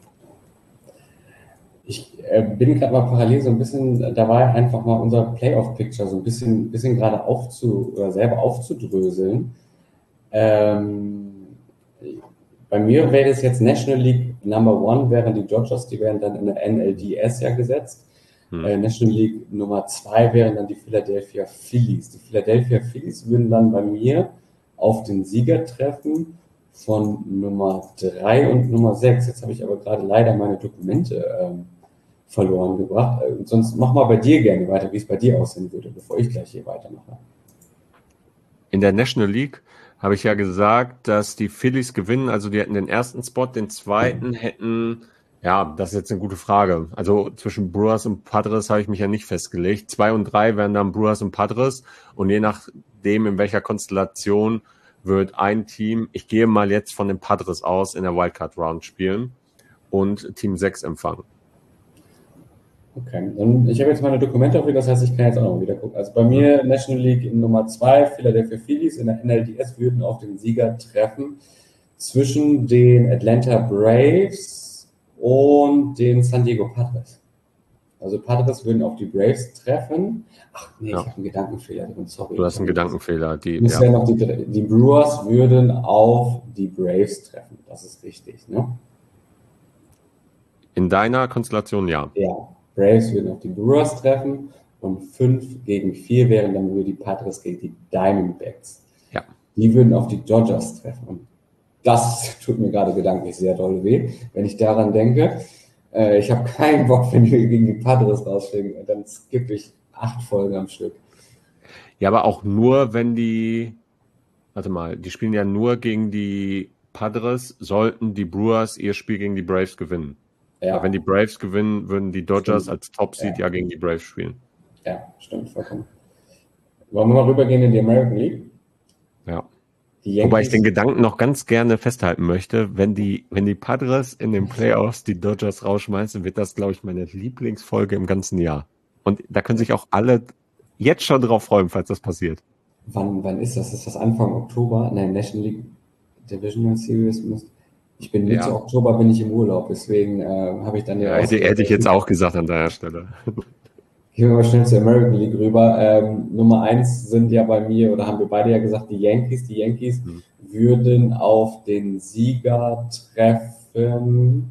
Ich äh, bin gerade mal parallel so ein bisschen dabei, einfach mal unser Playoff-Picture so ein bisschen, bisschen gerade aufzu, oder selber aufzudröseln. Ähm, bei mir wäre es jetzt National League Number One, wären die Dodgers, die wären dann in der N L D S ja gesetzt. Hm. Äh, National League Nummer zwei wären dann die Philadelphia Phillies. Die Philadelphia Phillies würden dann bei mir auf den Sieger treffen von Nummer drei und Nummer sechs. Jetzt habe ich aber gerade leider meine Dokumente ähm, verloren gebracht. Äh, sonst mach mal bei dir gerne weiter, wie es bei dir aussehen würde, bevor ich gleich hier weitermache. In der National League habe ich ja gesagt, dass die Phillies gewinnen. Also die hätten den ersten Spot, den zweiten hätten, ja, das ist jetzt eine gute Frage. Also zwischen Brewers und Padres habe ich mich ja nicht festgelegt. Zwei und drei wären dann Brewers und Padres. Und je nachdem, in welcher Konstellation wird ein Team, ich gehe mal jetzt von den Padres aus, in der Wildcard-Round spielen und Team sechs empfangen. Okay, und ich habe jetzt meine Dokumente aufgelegt, das heißt, ich kann jetzt auch noch wieder gucken. Also bei mir National League in Nummer zwei, Philadelphia Phillies, in der N L D S würden auf den Sieger treffen zwischen den Atlanta Braves und den San Diego Padres. Also Padres würden auf die Braves treffen. Ach nee, ja. Ich habe einen Gedankenfehler drin, sorry. Du hast einen Gedankenfehler. Die, ja. Ja noch die, die Brewers würden auf die Braves treffen, das ist richtig, ne? In deiner Konstellation, ja. Ja. Braves würden auf die Brewers treffen und fünf gegen vier wären dann nur die Padres gegen die Diamondbacks. Ja. Die würden auf die Dodgers treffen. Und das tut mir gerade gedanklich sehr doll weh, wenn ich daran denke. Äh, ich habe keinen Bock, wenn wir gegen die Padres rausfliegen. Dann skippe ich acht Folgen am Stück. Ja, aber auch nur, wenn die, warte mal, die spielen ja nur gegen die Padres, sollten die Brewers ihr Spiel gegen die Braves gewinnen. Ja. Aber wenn die Braves gewinnen, würden die Dodgers Stimmt. als Top-Seed ja. ja gegen die Braves spielen. Ja, stimmt, vollkommen. Wollen wir mal rübergehen in die American League? Ja. Die Wobei ich den Gedanken noch ganz gerne festhalten möchte, wenn die, wenn die Padres in den Playoffs die Dodgers rausschmeißen, wird das, glaube ich, meine Lieblingsfolge im ganzen Jahr. Und da können sich auch alle jetzt schon drauf freuen, falls das passiert. Wann, wann ist das? Ist das Anfang Oktober? Nein, National League Divisional Series muss. Ich bin Mitte Ja. Oktober bin ich im Urlaub, deswegen äh, habe ich dann ja. Hätte, hätte ich jetzt auch gesagt an deiner Stelle. Gehen wir mal schnell zur American League rüber. Ähm, Nummer eins sind ja bei mir, oder haben wir beide ja gesagt, die Yankees. Die Yankees hm. würden auf den Sieger treffen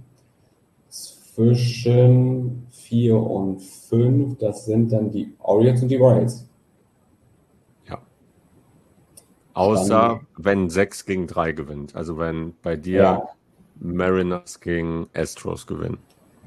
zwischen vier und fünf. Das sind dann die Orioles und die Royals. Ja. Außer dann, wenn sechs gegen drei gewinnt. Also wenn bei dir ja. Mariners gegen Astros gewinnen.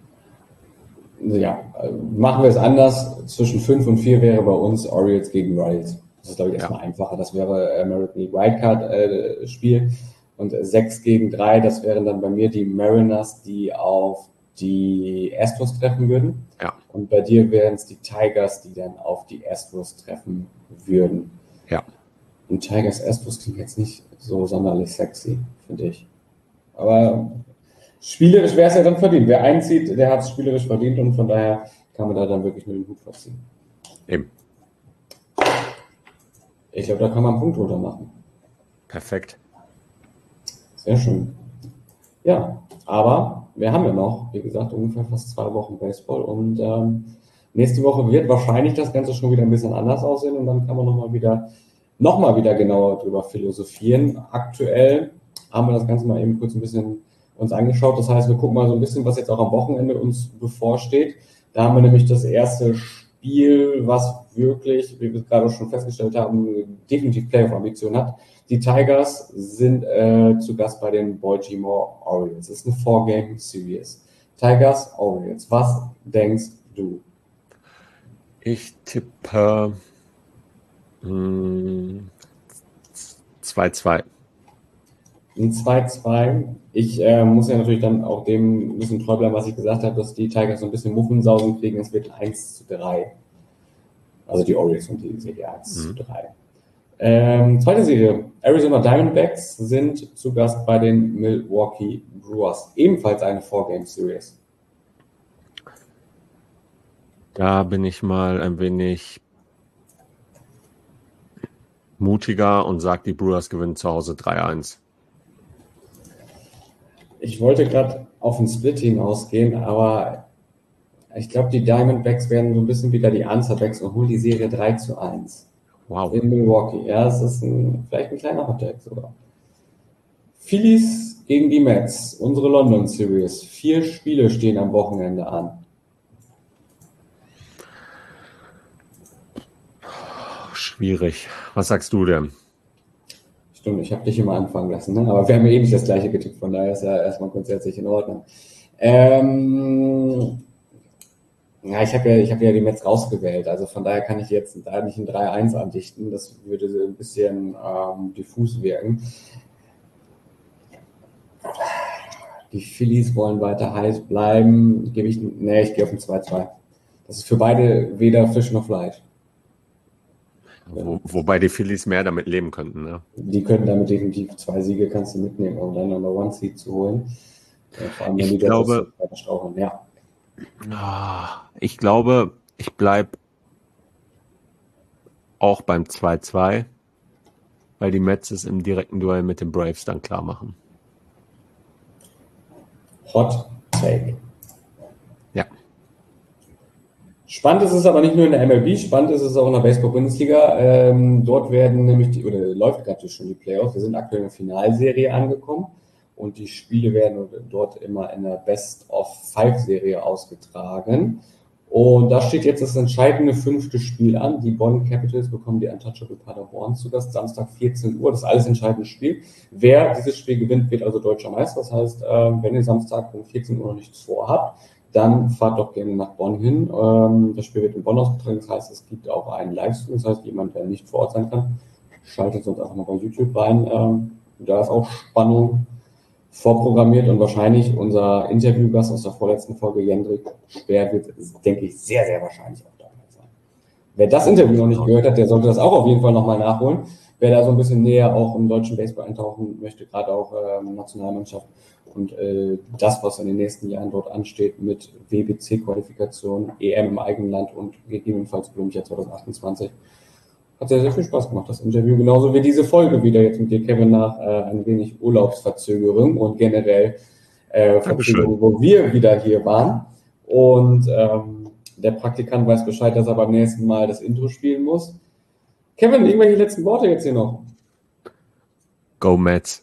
Ja, machen wir es anders. Zwischen fünf und vier wäre bei uns Orioles gegen Royals. Das ist, glaube ich, erstmal ja. einfacher. Das wäre American League Wildcard-Spiel. Äh, und sechs gegen drei, das wären dann bei mir die Mariners, die auf die Astros treffen würden. Ja. Und bei dir wären es die Tigers, die dann auf die Astros treffen würden. Ja. Und Tigers Astros klingt jetzt nicht so sonderlich sexy, finde ich. Aber spielerisch wäre es ja dann verdient. Wer einzieht, der hat es spielerisch verdient und von daher kann man da dann wirklich nur den Hut vorziehen. Eben. Ich glaube, da kann man einen Punkt drunter machen. Perfekt. Sehr schön. Ja, aber wir haben ja noch, wie gesagt, ungefähr fast zwei Wochen Baseball und ähm, nächste Woche wird wahrscheinlich das Ganze schon wieder ein bisschen anders aussehen und dann kann man nochmal wieder, noch mal wieder genauer drüber philosophieren. Aktuell haben wir das Ganze mal eben kurz ein bisschen uns angeschaut. Das heißt, wir gucken mal so ein bisschen, was jetzt auch am Wochenende uns bevorsteht. Da haben wir nämlich das erste Spiel, was wirklich, wie wir es gerade schon festgestellt haben, definitiv Playoff-Ambition hat. Die Tigers sind äh, zu Gast bei den Baltimore Orioles. Das ist eine Four-Game-Series. Tigers, Orioles. Was denkst du? Ich tippe zwei zwei. Ein zwei zwei. Ich äh, muss ja natürlich dann auch dem ein bisschen treu bleiben, was ich gesagt habe, dass die Tigers so ein bisschen Muffensausen kriegen. Es wird eins zu drei. Also die Orioles und die Serie eins zu drei. Ähm, zweite Serie. Arizona Diamondbacks sind zu Gast bei den Milwaukee Brewers. Ebenfalls eine Four-Game-Series. Da bin ich mal ein wenig mutiger und sage, die Brewers gewinnen zu Hause drei eins. Ich wollte gerade auf ein Split hinausgehen, aber ich glaube, die Diamondbacks werden so ein bisschen wieder die Answerbacks und holen die Serie drei zu eins. Wow. In Milwaukee. Ja, es ist ein, vielleicht ein kleiner Hottag sogar. Phillies gegen die Mets, unsere London Series. Vier Spiele stehen am Wochenende an. Schwierig. Was sagst du denn? Stimmt, ich habe dich immer anfangen lassen, ne? Aber wir haben ja eh nicht das gleiche getippt, von daher ist ja erstmal grundsätzlich in Ordnung. Ähm, ja, ich habe ja, ich habe ja die Mets rausgewählt, also von daher kann ich jetzt da nicht ein drei eins andichten, das würde ein bisschen ähm, diffus wirken. Die Phillies wollen weiter heiß bleiben, gebe ich, nee, ich gehe auf ein zwei zwei. Das ist für beide weder Fisch noch Fleisch. Wo, wobei die Phillies mehr damit leben könnten, ne? Die können damit definitiv zwei Siege kannst du mitnehmen, um dann Number One Seed zu holen. Ja, vor allem, wenn ich die glaube, straucheln. Ja. Ich glaube, ich bleibe auch beim zwei zwei, weil die Mets es im direkten Duell mit den Braves dann klar machen. Hot Take. Ja. Spannend ist es aber nicht nur in der M L B, spannend ist es auch in der Baseball-Bundesliga. Ähm, dort werden nämlich, die, oder läuft gerade schon die Playoffs, wir sind aktuell in der Finalserie angekommen und die Spiele werden dort immer in der Best-of-Five-Serie ausgetragen. Und da steht jetzt das entscheidende fünfte Spiel an. Die Bonn Capitals bekommen die Untouchable Paderborn zu Gast, Samstag vierzehn Uhr. Das ist alles entscheidende Spiel. Wer dieses Spiel gewinnt, wird also deutscher Meister. Das heißt, wenn ihr Samstag um vierzehn Uhr noch nichts vorhabt, dann fahrt doch gerne nach Bonn hin. Das Spiel wird in Bonn ausgetragen. Das heißt, es gibt auch einen Livestream. Das heißt, jemand, der nicht vor Ort sein kann, schaltet uns einfach mal bei YouTube rein. Ähm, da ist auch Spannung vorprogrammiert und wahrscheinlich unser Interviewgast aus der vorletzten Folge, Jendrik Speer, wird, denke ich, sehr, sehr wahrscheinlich auch dabei sein. Wer das Interview noch nicht gehört hat, der sollte das auch auf jeden Fall nochmal nachholen. Wer da so ein bisschen näher auch im deutschen Baseball eintauchen möchte, gerade auch ähm, Nationalmannschaft und äh, das, was in den nächsten Jahren dort ansteht mit W B C-Qualifikation, E M im eigenen Land und gegebenenfalls Olympia zwanzig achtundzwanzig. Hat sehr, sehr viel Spaß gemacht, das Interview. Genauso wie diese Folge wieder jetzt mit dir, Kevin, nach äh, ein wenig Urlaubsverzögerung und generell äh, Verzögerung, wo wir wieder hier waren. Und ähm, der Praktikant weiß Bescheid, dass er beim nächsten Mal das Intro spielen muss. Kevin, irgendwelche letzten Worte jetzt hier noch? Go Mets.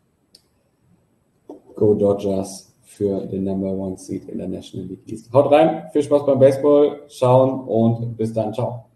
Go Dodgers für den Number One Seed in der National League East. Haut rein, viel Spaß beim Baseball, schauen und bis dann, ciao.